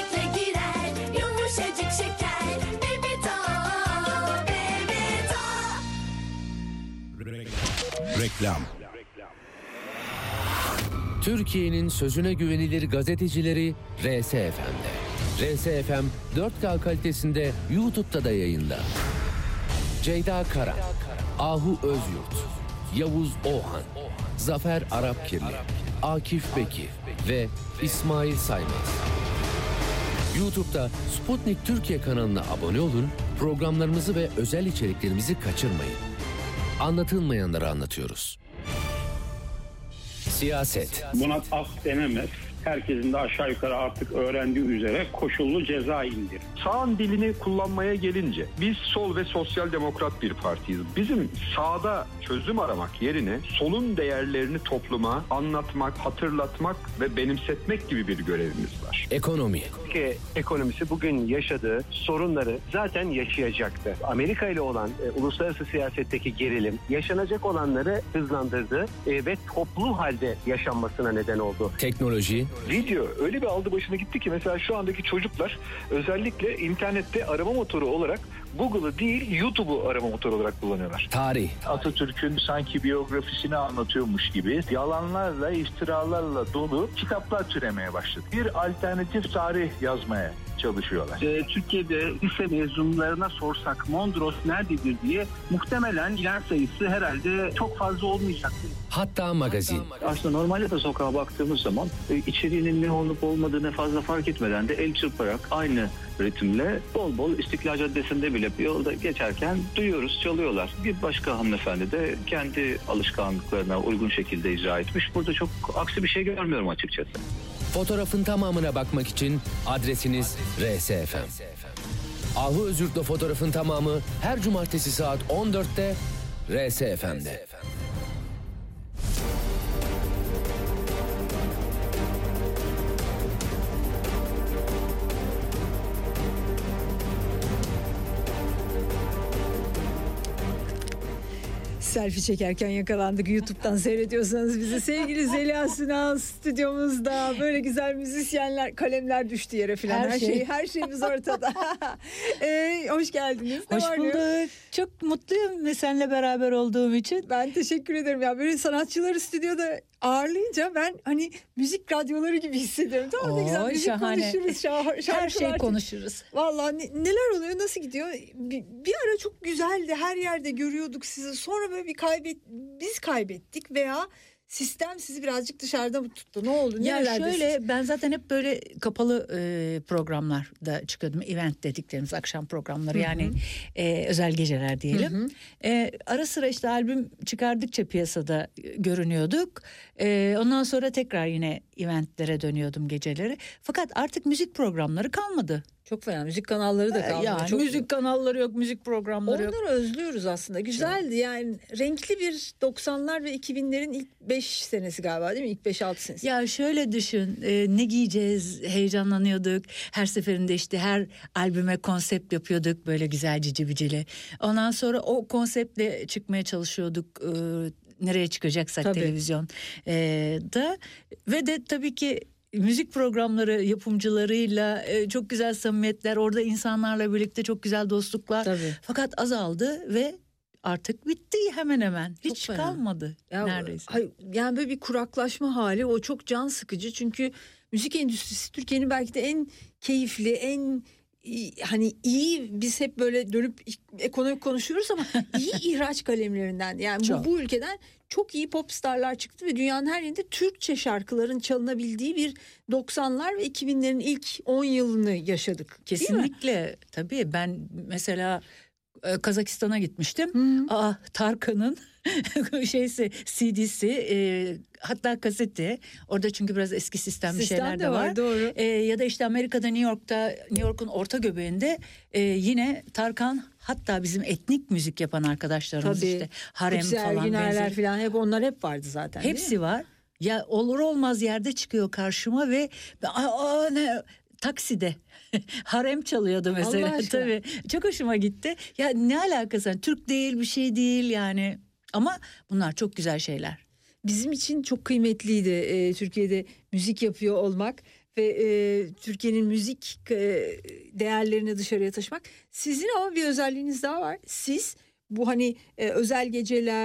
Reklam. Türkiye'nin sözüne güvenilir gazetecileri RSFM'de. RSFM 4K kalitesinde YouTube'da da yayında. Ceyda Karan, Ahu Özyurt, Yavuz Oğan, Zafer Arapkirli, Akif Bekir ve İsmail Saymaz. YouTube'da Sputnik Türkiye kanalına abone olun, programlarımızı ve özel içeriklerimizi kaçırmayın. Anlatılmayanları anlatıyoruz. Siyaset. Buna af denemez. Herkesin de aşağı yukarı artık öğrendiği üzere koşullu ceza indirir. Sağın dilini kullanmaya gelince biz sol ve sosyal demokrat bir partiyiz. Bizim sağda çözüm aramak yerine solun değerlerini topluma anlatmak, hatırlatmak ve benimsetmek gibi bir görevimiz var. Ekonomi. Türkiye ekonomisi bugün yaşadığı sorunları zaten yaşayacaktı. Amerika ile olan uluslararası siyasetteki gerilim yaşanacak olanları hızlandırdı ve toplu halde yaşanmasına neden oldu. Teknoloji. Video öyle bir aldı başına gitti ki mesela şu andaki çocuklar özellikle internette arama motoru olarak Google'ı değil YouTube'u arama motoru olarak kullanıyorlar. Tarih. Atatürk'ün sanki biyografisini anlatıyormuş gibi yalanlarla, iftiralarla dolu kitaplar türemeye başladı. Bir alternatif tarih yazmaya çalışıyorlar. Türkiye'de lise mezunlarına sorsak Mondros nerededir diye muhtemelen gelen sayısı herhalde çok fazla olmayacaktır. Hatta magazin. Aslında normalde de sokağa baktığımız zaman içeriğinin ne olup olmadığını fazla fark etmeden de el çırparak aynı ritimle bol bol İstiklal Caddesi'nde bile bir yolda geçerken duyuyoruz, çalıyorlar. Bir başka hanımefendi de kendi alışkanlıklarına uygun şekilde icra etmiş. Burada çok aksi bir şey görmüyorum açıkçası. Fotoğrafın tamamına bakmak için adresiniz RSFM. Ahu Özürt'le fotoğrafın tamamı her cumartesi saat 14'te RSFM'de. Selfie çekerken yakalandık. YouTube'dan seyrediyorsanız bizi. Sevgili Zeliha Sinan stüdyomuzda. Böyle güzel müzisyenler, kalemler düştü yere falan. Her şeyimiz ortada. Hoş geldiniz. Hoş bulduk. Çok mutluyum seninle beraber olduğum için. Ben teşekkür ederim. Ya böyle sanatçıları stüdyoda ağırlayınca ben hani müzik radyoları gibi hissediyorum. Tamam mı? Güzel müzik şahane. konuşuruz. Her şey konuşuruz. Vallahi neler oluyor, nasıl gidiyor? Bir ara çok güzeldi. Her yerde görüyorduk sizi. Sonra böyle biz kaybettik veya sistem sizi birazcık dışarıda mı tuttu? Ne oldu? Ya şöyle, ben zaten hep böyle kapalı programlarda çıkıyordum. Event dediklerimiz, akşam programları, yani özel geceler diyelim. Ara sıra işte albüm çıkardıkça piyasada görünüyorduk. Ondan sonra tekrar yine eventlere dönüyordum geceleri. Fakat artık müzik programları kalmadı. Çok fena, müzik kanalları da kalmadı. Yani müzik kanalları yok, müzik programları yok. Onları özlüyoruz aslında. Güzeldi yani, renkli bir 90'lar ve 2000'lerin ilk 5 senesi galiba, değil mi? İlk 5-6 senesi. Ya şöyle düşün, ne giyeceğiz, heyecanlanıyorduk. Her seferinde işte her albüme konsept yapıyorduk böyle güzel cici bicili. Ondan sonra o konseptle çıkmaya çalışıyorduk. Nereye çıkacaksak televizyon da, ve de tabii ki müzik programları yapımcılarıyla çok güzel samimiyetler, orada insanlarla birlikte çok güzel dostluklar. Tabii. Fakat azaldı ve artık bitti hemen hemen. Çok hiç fena. Kalmadı neredeyse. Yani böyle bir kuraklaşma hali, o çok can sıkıcı. Çünkü müzik endüstrisi Türkiye'nin belki de en keyifli, en hani iyi, biz hep böyle dönüp ekonomik konuşuyoruz ama iyi ihraç kalemlerinden. Yani bu ülkeden çok iyi popstarlar çıktı ve dünyanın her yerinde Türkçe şarkıların çalınabildiği bir 90'lar ve 2000'lerin ilk 10 yılını yaşadık. Kesinlikle. Tabii ben mesela Kazakistan'a gitmiştim. Tarkan'ın CD'si, hatta kaseti. Orada çünkü biraz eski sistem bir şeyler de var. Doğru. Ya da işte Amerika'da, New York'un orta göbeğinde yine Tarkan, hatta bizim etnik müzik yapan arkadaşlarımız, işte Harem falan benzeri falan, hep onlar hep vardı zaten. Hepsi var. Ya olur olmaz yerde çıkıyor karşıma ve takside Harem çalıyordu mesela. Tabii çok hoşuma gitti. Ya ne alakası? Türk değil, bir şey değil yani. Ama bunlar çok güzel şeyler. Bizim için çok kıymetliydi Türkiye'de müzik yapıyor olmak ve Türkiye'nin müzik değerlerini dışarıya taşımak. Sizin ama bir özelliğiniz daha var. Siz bu hani özel geceler,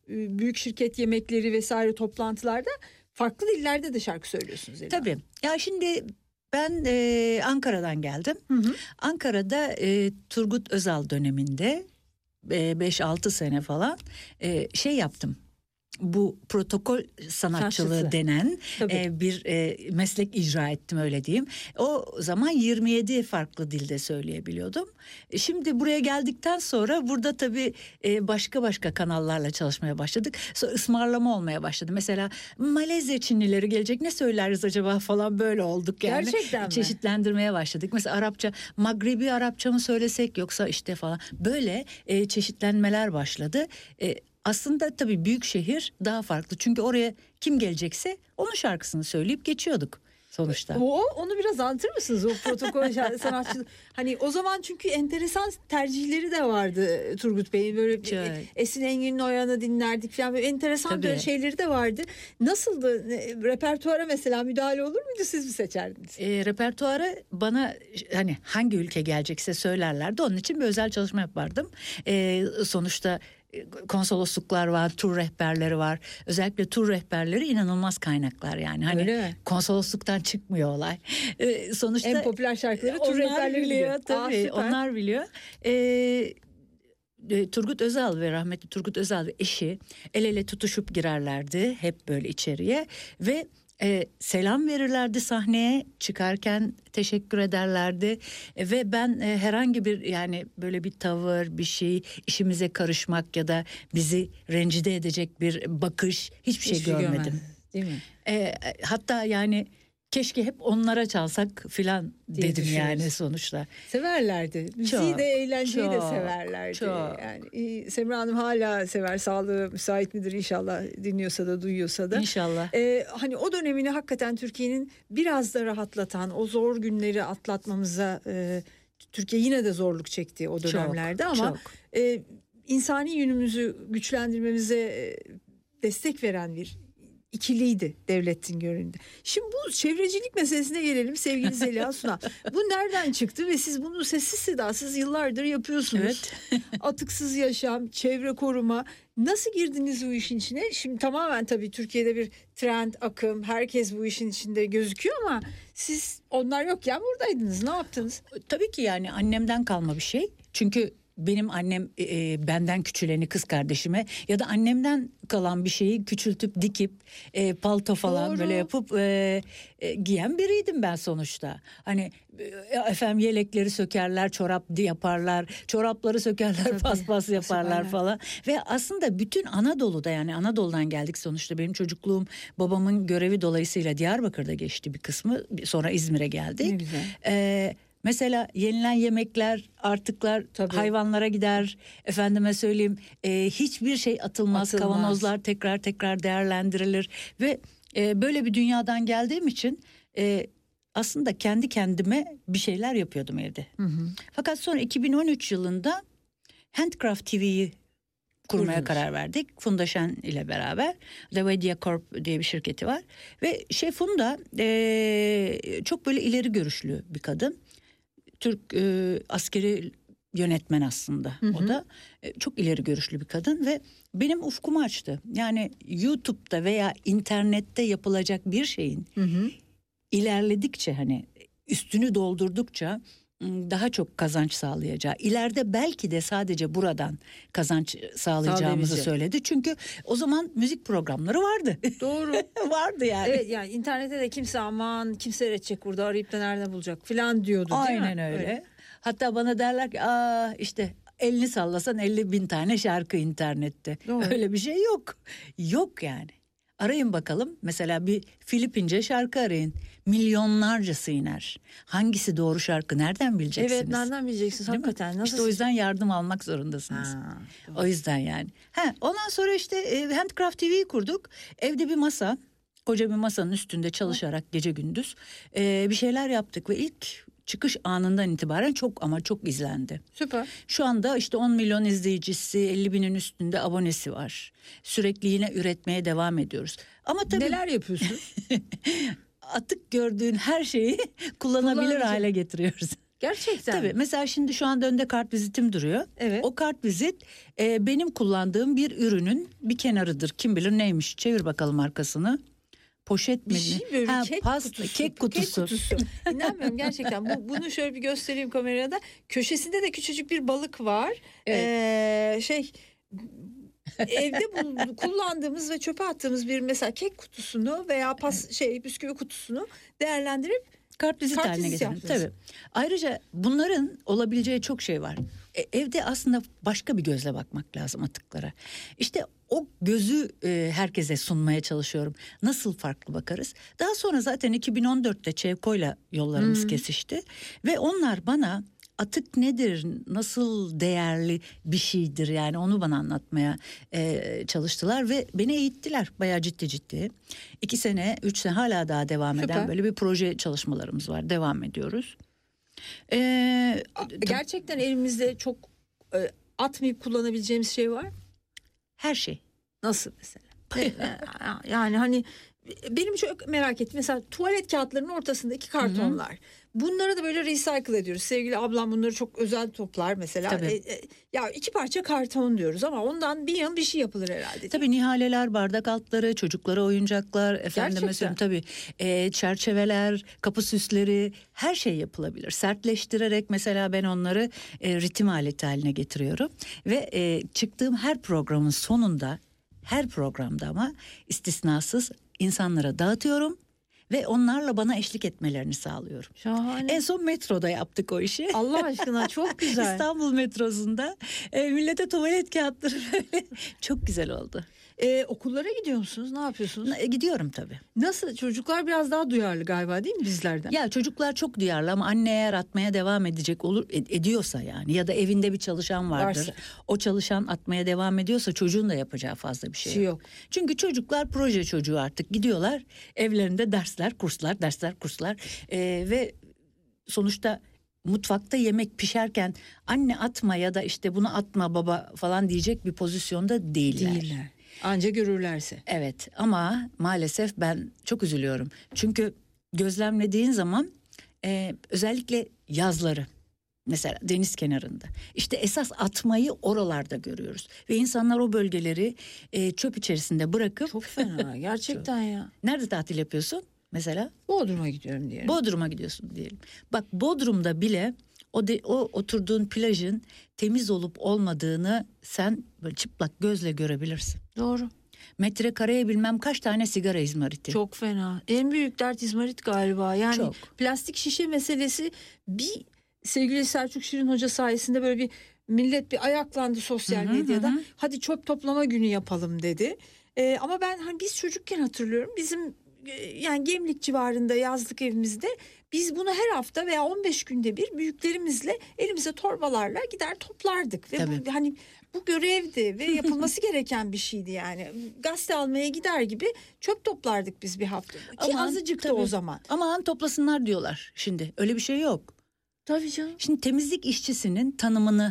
büyük şirket yemekleri vesaire toplantılarda farklı dillerde de şarkı söylüyorsunuz. Tabii. Ya şimdi ben Ankara'dan geldim. Ankara'da Turgut Özal döneminde 5-6 sene falan şey yaptım. Bu protokol sanatçılığı denen bir meslek icra ettim, öyle diyeyim. O zaman 27 farklı dilde söyleyebiliyordum. Şimdi buraya geldikten sonra burada tabii başka kanallarla çalışmaya başladık. Sonra ısmarlama olmaya başladı. Mesela Malezya Çinlileri gelecek, ne söyleriz acaba falan, böyle olduk yani. Gerçekten mi? Çeşitlendirmeye başladık. Mesela Arapça, Magribi Arapça mı söylesek yoksa işte falan, böyle çeşitlenmeler başladı. Aslında tabii büyük şehir daha farklı. Çünkü oraya kim gelecekse onun şarkısını söyleyip geçiyorduk sonuçta. Onu biraz anlatır mısınız, o protokol sanatçılık? Hani o zaman çünkü enteresan tercihleri de vardı Turgut Bey'in. Böyle Esin Engin'in Oyan'ı dinlerdik falan. Böyle enteresan böyle şeyleri de vardı. Nasıldı? Repertuara mesela müdahale olur muydu? Siz mi seçerdiniz? Repertuara bana hani hangi ülke gelecekse söylerlerdi. Onun için bir özel çalışma yapardım. Sonuçta konsolosluklar var, tur rehberleri var. Özellikle tur rehberleri inanılmaz kaynaklar yani. Hani konsolosluktan çıkmıyor olay. Sonuçta en popüler şarkıları tur rehberleri biliyor. Tabii, onlar biliyor. Turgut Özal ve rahmetli Turgut Özal ve eşi el ele tutuşup girerlerdi hep böyle içeriye ve selam verirlerdi sahneye, çıkarken teşekkür ederlerdi ve ben herhangi bir yani böyle bir tavır, bir şey, işimize karışmak ya da bizi rencide edecek bir bakış, hiçbir şey görmedim. Değil mi? Hatta yani keşke hep onlara çalsak filan dedim yani sonuçta. Severlerdi. Müziği de eğlenceyi de severlerdi. Çok. Yani Semra Hanım hala sever. Sağlığı müsait midir inşallah, dinliyorsa da duyuyorsa da. İnşallah. Hani o dönemini hakikaten Türkiye'nin biraz da rahatlatan, o zor günleri atlatmamıza Türkiye yine de zorluk çekti o dönemlerde ama insani yönümüzü güçlendirmemize destek veren bir ikiliydi Devlettin Görün'de. Şimdi bu çevrecilik meselesine gelelim sevgili Zeliha Suna. Bu nereden çıktı ve siz bunu sessiz sedasız yıllardır yapıyorsunuz. Atıksız yaşam, çevre koruma. Nasıl girdiniz bu işin içine? Şimdi tamamen tabii Türkiye'de bir trend, akım, herkes bu işin içinde gözüküyor ama siz onlar yokken buradaydınız. Ne yaptınız? Tabii ki yani annemden kalma bir şey. Çünkü benim annem benden küçüleni kız kardeşime ya da annemden kalan bir şeyi küçültüp dikip palto falan böyle yapıp giyen biriydim ben sonuçta. Hani efendim yelekleri sökerler, çorap yaparlar, çorapları sökerler, paspas yaparlar falan. Ve aslında bütün Anadolu'da, yani Anadolu'dan geldik sonuçta. Benim çocukluğum babamın görevi dolayısıyla Diyarbakır'da geçti bir kısmı. Sonra İzmir'e geldik. Ne güzel. Mesela yenilen yemekler, artıklar hayvanlara gider. Efendime söyleyeyim, hiçbir şey atılmaz. Kavanozlar tekrar değerlendirilir. Ve böyle bir dünyadan geldiğim için aslında kendi kendime bir şeyler yapıyordum evde. Fakat sonra 2013 yılında Handcraft TV'yi kurmaya karar verdik. Funda Şen ile beraber. Levedia Corp diye bir şirketi var. Ve Funda çok böyle ileri görüşlü bir kadın. Türk askeri yönetmen aslında. O da çok ileri görüşlü bir kadın ve benim ufkumu açtı. Yani YouTube'da veya internette yapılacak bir şeyin ilerledikçe, hani üstünü doldurdukça daha çok kazanç sağlayacağı, ileride belki de sadece buradan kazanç sağlayacağımızı söyledi. Çünkü o zaman müzik programları vardı. Doğru. Vardı yani. Evet, yani internette de kimse kim seyredecek burada, arayıp da nereden bulacak falan diyordu, değil mi? Aynen öyle. Hatta bana derler ki işte elini sallasan 50.000 tane şarkı internette. Doğru. Öyle bir şey yok. Yok yani. Arayın bakalım. Mesela bir Filipince şarkı arayın. Milyonlarcası iner. Hangisi doğru şarkı, nereden bileceksiniz? Evet, nereden bileceksiniz hakikaten? İşte o yüzden yardım almak zorundasınız. O yüzden yani. Ondan sonra işte Handcraft TV'yi kurduk. Evde bir masa, koca bir masanın üstünde çalışarak gece gündüz bir şeyler yaptık ve ilk çıkış anından itibaren çok izlendi. Süper. Şu anda işte 10 milyon izleyicisi, 50.000'in üstünde abonesi var. Sürekli yine üretmeye devam ediyoruz. Ama tabii neler yapıyorsun? Atık gördüğün her şeyi kullanabilir hale getiriyoruz. Gerçekten. Tabii mesela şimdi şu anda önde kartvizitim duruyor. Evet. O kartvizit benim kullandığım bir ürünün bir kenarıdır. Kim bilir neymiş. Çevir bakalım arkasını. Poşet mi? Bir şey böyle kek kutusu. İnanmıyorum gerçekten. Bunu şöyle bir göstereyim kamerada. Köşesinde de küçücük bir balık var. Evet. Evde kullandığımız ve çöpe attığımız bir mesela kek kutusunu veya bisküvi kutusunu değerlendirip kartvizit haline getirelim. Tabii. Ayrıca bunların olabileceği çok şey var. Evde aslında başka bir gözle bakmak lazım atıklara. İşte o gözü herkese sunmaya çalışıyorum. Nasıl farklı bakarız? Daha sonra zaten 2014'te Çevko'yla yollarımız kesişti. Ve onlar bana atık nedir, nasıl değerli bir şeydir, yani onu bana anlatmaya çalıştılar ve beni eğittiler bayağı ciddi. 2 sene 3 sene hala daha devam eden böyle bir proje çalışmalarımız var, devam ediyoruz. Gerçekten elimizde çok atmayıp kullanabileceğimiz şey var. Her şey. Nasıl mesela? Yani hani benim çok merak ettim. Mesela tuvalet kağıtlarının ortasındaki kartonlar. Hı-hı. Bunları da böyle recycle ediyoruz. Sevgili ablam bunları çok özel toplar mesela. Ya 2 parça karton diyoruz ama ondan bir yıl bir şey yapılır herhalde. Tabii nihaleler, bardak altları, çocuklara oyuncaklar, efendime söyleyeyim tabii çerçeveler, kapı süsleri, her şey yapılabilir. Sertleştirerek mesela ben onları ritim aleti haline getiriyorum ve çıktığım her programın sonunda, her programda ama istisnasız insanlara dağıtıyorum ve onlarla bana eşlik etmelerini sağlıyorum. Şahane. En son metroda yaptık o işi. Allah aşkına çok güzel. İstanbul metrosunda millete tuvalet kağıtları çok güzel oldu. Okullara gidiyor musunuz? Ne yapıyorsunuz? Gidiyorum tabii. Nasıl? Çocuklar biraz daha duyarlı galiba değil mi bizlerden? Ya çocuklar çok duyarlı ama anne eğer atmaya devam ediyorsa yani ya da evinde bir çalışan vardır. O çalışan atmaya devam ediyorsa çocuğun da yapacağı fazla bir şey yok. Çünkü çocuklar proje çocuğu artık, gidiyorlar evlerinde dersler, kurslar ve sonuçta mutfakta yemek pişerken anne atma ya da işte bunu atma baba falan diyecek bir pozisyonda değiller. Anca görürlerse. Evet ama maalesef ben çok üzülüyorum. Çünkü gözlemlediğin zaman özellikle yazları mesela deniz kenarında işte esas atmayı oralarda görüyoruz. Ve insanlar o bölgeleri çöp içerisinde bırakıp. Çok fena gerçekten ya. Nerede tatil yapıyorsun mesela? Bodrum'a gidiyorum diyelim. Bodrum'a gidiyorsun diyelim. Bak Bodrum'da bile o oturduğun plajın temiz olup olmadığını sen böyle çıplak gözle görebilirsin. Doğru. Metrekareye bilmem kaç tane sigara izmariti. Çok fena. En büyük dert izmarit galiba. Yani çok. Plastik şişe meselesi sevgili Selçuk Şirin Hoca sayesinde böyle bir millet bir ayaklandı sosyal medyada. Hadi çöp toplama günü yapalım dedi. Ama ben biz çocukken hatırlıyorum. Bizim yani Gemlik civarında yazlık evimizde biz bunu her hafta veya 15 günde bir büyüklerimizle elimize torbalarla gider toplardık ve bu görevdi ve yapılması gereken bir şeydi yani. Gazete almaya gider gibi çöp toplardık biz bir hafta. Ki azıcıktı o zaman. Aman toplasınlar diyorlar şimdi. Öyle bir şey yok. Tabii canım. Şimdi temizlik işçisinin tanımını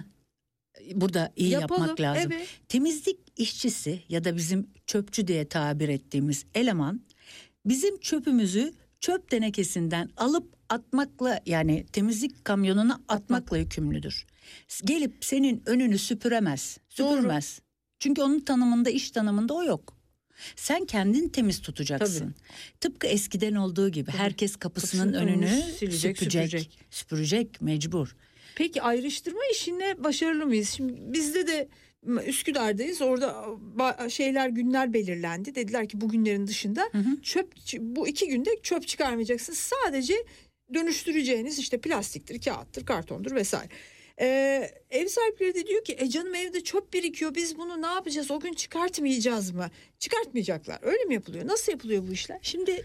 burada iyi yapmak lazım. Evet. Temizlik işçisi ya da bizim çöpçü diye tabir ettiğimiz eleman bizim çöpümüzü çöp tenekesinden alıp atmakla, yani temizlik kamyonuna atmakla yükümlüdür. Gelip senin önünü süpürmez. Süpürmez. Çünkü onun tanımında, iş tanımında o yok. Sen kendin temiz tutacaksın. Tabii. Tıpkı eskiden olduğu gibi herkes kapısının önünü süpürecek mecbur. Peki ayrıştırma işine başarılı mıyız? Şimdi bizde de Üsküdar'dayız. Orada günler belirlendi. Dediler ki bu günlerin dışında bu 2 günde çöp çıkarmayacaksınız. Sadece dönüştüreceğiniz işte plastiktir, kağıttır, kartondur vesaire. Ev sahipleri de diyor ki canım evde çöp birikiyor, biz bunu ne yapacağız, o gün çıkartmayacağız mı? Çıkartmayacaklar. Öyle mi yapılıyor? Nasıl yapılıyor bu işler? Şimdi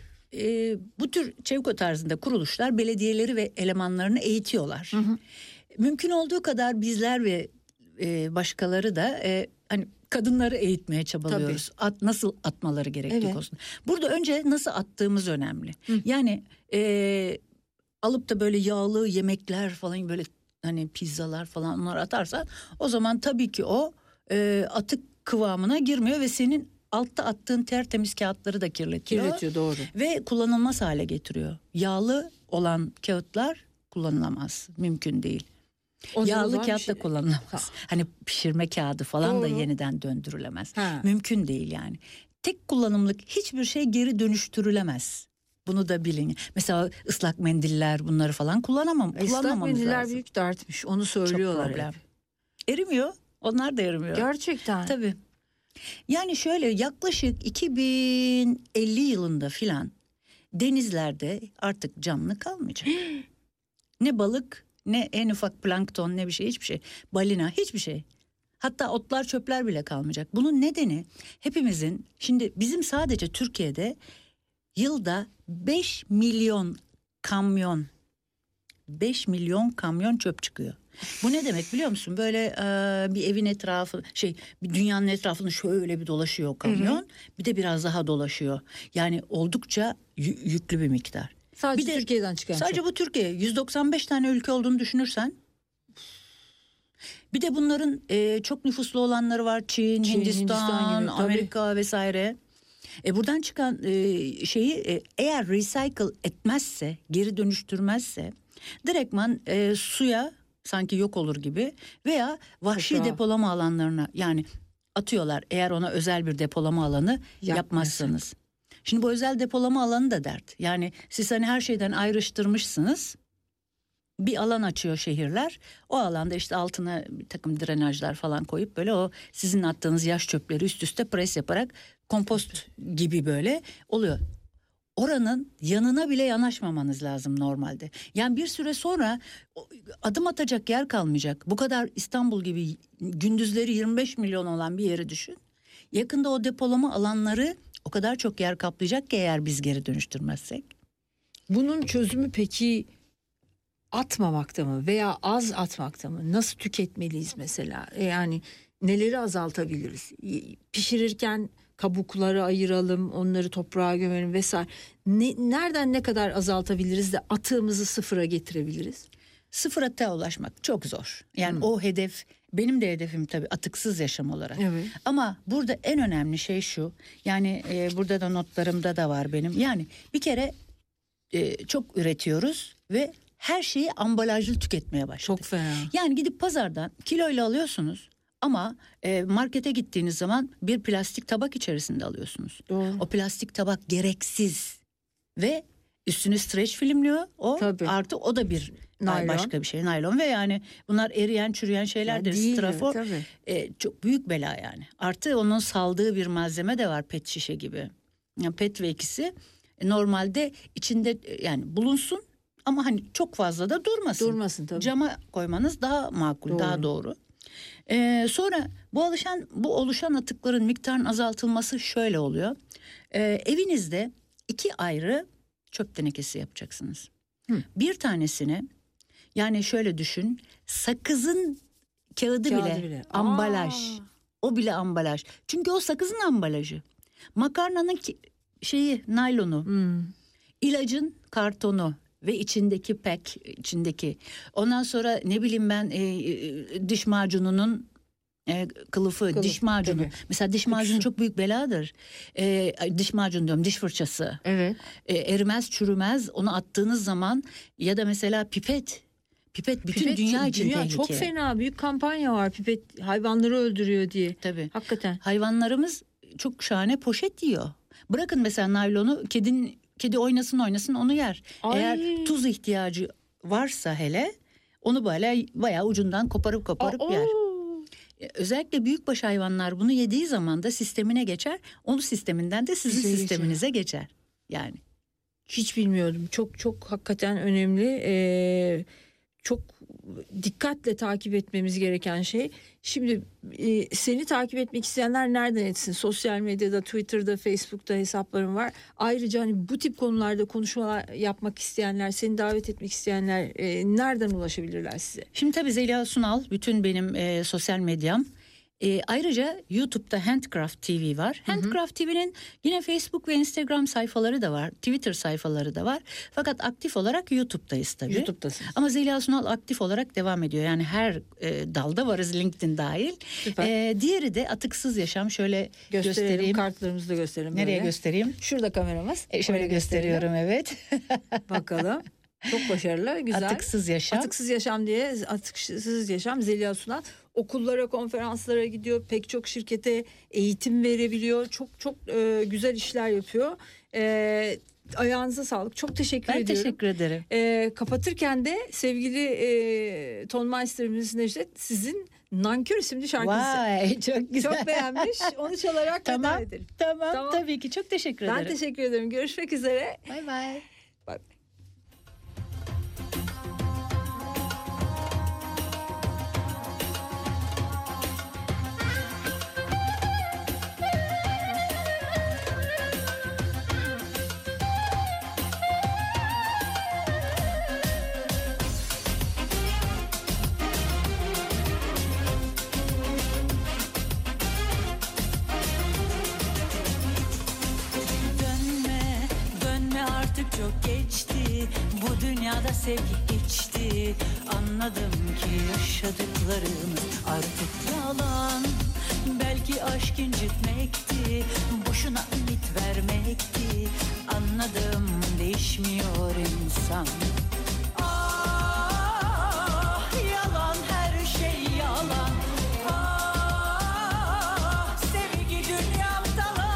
bu tür Çevko tarzında kuruluşlar belediyeleri ve elemanlarını eğitiyorlar. Mümkün olduğu kadar bizler ve başkaları da hani kadınları eğitmeye çabalıyoruz. Nasıl atmaları gerektiği konusunda. Burada önce nasıl attığımız önemli. Yani alıp da böyle yağlı yemekler falan, böyle hani pizzalar falan onları atarsan o zaman tabii ki o atık kıvamına girmiyor ve senin altta attığın tertemiz kağıtları da kirletiyor. Doğru. Ve kullanılmaz hale getiriyor. Yağlı olan kağıtlar kullanılamaz. Mümkün değil. O Yağlı zaman kağıt da kullanılamaz. Hani pişirme kağıdı falan da yeniden döndürülemez. Mümkün değil yani. Tek kullanımlık hiçbir şey geri dönüştürülemez. Bunu da bilin. Mesela ıslak mendiller bunları falan kullanmamamız lazım. Islak mendiller büyük dertmiş. Onu söylüyorlar. Çok problem. Erimiyor. Onlar da erimiyor. Gerçekten. Tabii. Yani şöyle yaklaşık 2050 yılında filan denizlerde artık canlı kalmayacak. Ne balık, ne en ufak plankton, ne bir şey, hiçbir şey. Balina, hiçbir şey. Hatta otlar, çöpler bile kalmayacak. Bunun nedeni hepimizin, şimdi bizim sadece Türkiye'de yılda 5 milyon kamyon çöp çıkıyor. Bu ne demek biliyor musun? Böyle bir evin etrafı, bir dünyanın etrafını şöyle bir dolaşıyor kamyon. Bir de biraz daha dolaşıyor. Yani oldukça yüklü bir miktar. Sadece Türkiye'den çıkan Sadece çöp. bu Türkiye. 195 tane ülke olduğunu düşünürsen. Bir de bunların çok nüfuslu olanları var. Çin, Hindistan, gibi, Amerika vesaire. Buradan çıkan şeyi eğer recycle etmezse, geri dönüştürmezse direktman suya sanki yok olur gibi veya vahşi depolama alanlarına, yani atıyorlar eğer ona özel bir depolama alanı yapmazsanız. Şimdi bu özel depolama alanı da dert. Yani siz hani her şeyden ayrıştırmışsınız. Bir alan açıyor şehirler. O alanda işte altına bir takım drenajlar falan koyup böyle o sizin attığınız yaş çöpleri üst üste pres yaparak kompost gibi böyle oluyor. Oranın yanına bile yanaşmamanız lazım normalde. Yani bir süre sonra adım atacak yer kalmayacak. Bu kadar İstanbul gibi gündüzleri 25 milyon olan bir yeri düşün. Yakında o depolama alanları o kadar çok yer kaplayacak ki eğer biz geri dönüştürmezsek. Bunun çözümü peki atmamakta mı veya az atmakta mı? Nasıl tüketmeliyiz mesela? Yani neleri azaltabiliriz? Pişirirken kabukları ayıralım, onları toprağa gömelim vesaire. Nereden ne kadar azaltabiliriz de atığımızı sıfıra getirebiliriz? Sıfır atığa ulaşmak çok zor. Yani o hedef, benim de hedefim tabii atıksız yaşam olarak. Evet. Ama burada en önemli şey şu. Yani burada da notlarımda da var benim. Yani bir kere çok üretiyoruz ve her şeyi ambalajlı tüketmeye başladık. Çok fena. Yani gidip pazardan kiloyla alıyorsunuz ama markete gittiğiniz zaman bir plastik tabak içerisinde alıyorsunuz. Doğru. O plastik tabak gereksiz ve üstünü streç filmliyor. Artı o da bir başka bir şey, naylon ve yani bunlar eriyen çürüyen şeylerdir. Strafor çok büyük bela yani. Artı onun saldığı bir malzeme de var, pet şişe gibi. Yani pet ve ikisi normalde içinde yani bulunsun ama hani çok fazla da durmasın. Durmasın tabii. Cama koymanız daha makul, daha doğru. Sonra bu oluşan atıkların miktarının azaltılması şöyle oluyor. Evinizde 2 ayrı çöp tenekesi yapacaksınız. Bir tanesini, yani şöyle düşün, sakızın kağıdı bile ambalaj. O bile ambalaj. Çünkü o sakızın ambalajı. Makarnanın naylonu. İlacın kartonu ve içindeki içindeki. Ondan sonra ne bileyim ben diş macununun kılıfı, diş macunu. Tabii. Mesela diş macunu çok büyük beladır. Diş macunu diyorum, diş fırçası. Evet. Erimez, çürümez. Onu attığınız zaman ya da mesela pipet bütün dünya için tehlike. Çok fena, büyük kampanya var, pipet hayvanları öldürüyor diye. Tabii. Hakikaten. Hayvanlarımız çok şahane poşet yiyor. Bırakın mesela naylonu, kedi oynasın onu yer. Ay. Eğer tuz ihtiyacı varsa hele onu böyle bayağı ucundan koparıp yer. Özellikle büyükbaş hayvanlar bunu yediği zaman da sistemine geçer. Onun sisteminden de sizin sisteminize geçer. Yani. Hiç bilmiyordum. Çok hakikaten önemli. Çok dikkatle takip etmemiz gereken şey. Şimdi seni takip etmek isteyenler nereden etsin? Sosyal medyada, Twitter'da, Facebook'ta hesaplarım var. Ayrıca hani bu tip konularda konuşmalar yapmak isteyenler, seni davet etmek isteyenler nereden ulaşabilirler size? Şimdi tabii Zeliha Sunal bütün benim sosyal medyam. Ayrıca YouTube'da Handcraft TV var. Handcraft TV'nin yine Facebook ve Instagram sayfaları da var. Twitter sayfaları da var. Fakat aktif olarak YouTube'dayız tabii. YouTube'dasınız. Ama Zeliha Sunal aktif olarak devam ediyor. Yani her dalda varız, LinkedIn dahil. Diğeri de Atıksız Yaşam. Şöyle göstereyim. Kartlarımızı da gösterelim. Nereye böyle göstereyim? Şurada kameramız. Şöyle gösteriyorum, evet. Bakalım. Çok başarılı, güzel. Atıksız yaşam. Atıksız yaşam diye, atıksız yaşam Zeliha Sunal. Okullara, konferanslara gidiyor. Pek çok şirkete eğitim verebiliyor. Çok güzel işler yapıyor. Ayağınıza sağlık. Çok teşekkür ediyorum. Ben teşekkür ederim. Kapatırken de sevgili Tonmeister'imiz Necdet sizin Nankör isimli şarkısı. Vay, çok güzel. Çok beğenmiş. Onu çalarak veda edelim. Tamam. Tabii ki. Çok teşekkür ederim. Ben teşekkür ederim. Görüşmek üzere. Bay bay. Bye. Çok geçti, bu dünyada sevgi geçti. Anladım ki yaşadıklarımız artık yalan. Belki aşk incitmekti, boşuna ümit vermekti. Anladım değişmiyor insan. Ah, yalan, her şey yalan. Ah, sevgi dünyam talan.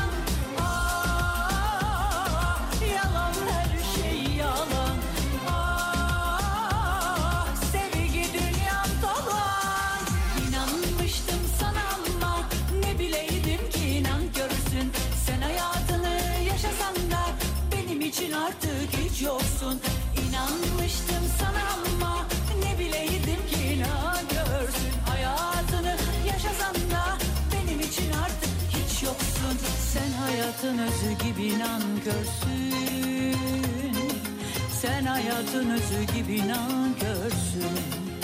Artık hiç yoksun. İnanmıştım sana ama ne bileydim ki inan görsün. Hayatını yaşasan da benim için artık hiç yoksun. Sen hayatın özü gibi nankörsün. Sen hayatın özü gibi nankörsün.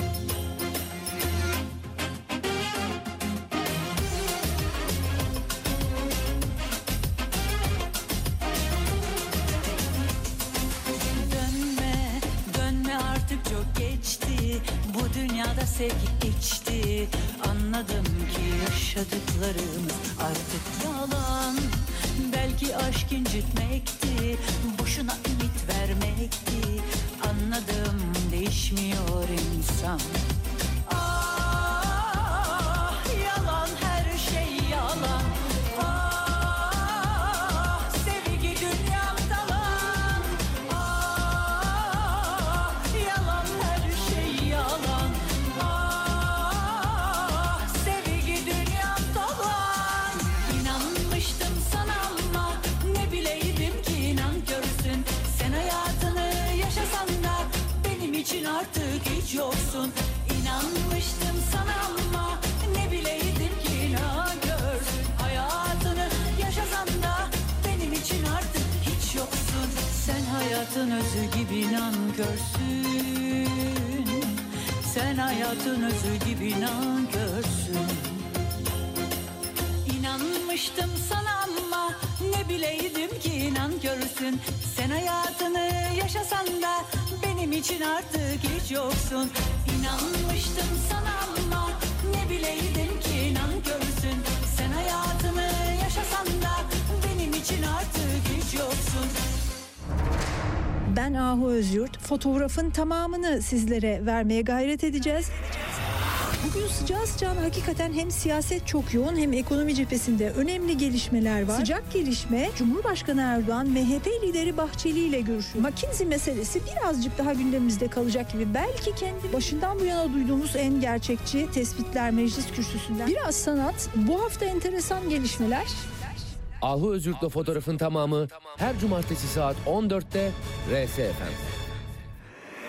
Bu dünyada sevgi geçti. Anladım ki yaşadıklarımız artık yalan. Belki aşk incitmekti, boşuna ümit vermekti. Anladım değişmiyor insan. Ah, yalan, her şey yalan. Ah, sevgi dünyam talan. Ah, yalan, her şey yalan. Ah, sevgi dünyam talan. İnanmıştım sana ama ne bileydim ki nankörsün. Sen hayatını yaşasan da benim için artık hiç yoksun. İnanmıştım sana ama ne bileydim ki nankörsün. Hayatını yaşasan da benim için artık hiç yoksun. Sen hayatın özü gibi nankörsün. Sen hayatın özü gibi nankörsün. İnanmıştım sana ama ne bileydim ki nankörsün. Sen hayatını yaşasan da benim için artık hiç yoksun. İnanmıştım sana ama ne bileydim ki nankörsün. Sen hayatını yaşasan da benim için artık hiç yoksun. Ben Ahu Özyurt. Fotoğrafın tamamını sizlere vermeye gayret edeceğiz. Bugün sıcağı sıcağına hakikaten hem siyaset çok yoğun hem ekonomi cephesinde önemli gelişmeler var. Sıcak gelişme Cumhurbaşkanı Erdoğan MHP lideri Bahçeli ile görüşüyor. McKinsey meselesi birazcık daha gündemimizde kalacak gibi. Belki kendi başından bu yana duyduğumuz en gerçekçi tespitler meclis kürsüsünden. Biraz sanat, bu hafta enteresan gelişmeler. Ahu Özürt'le fotoğrafın tamamı her cumartesi saat 14'te RSFM'de.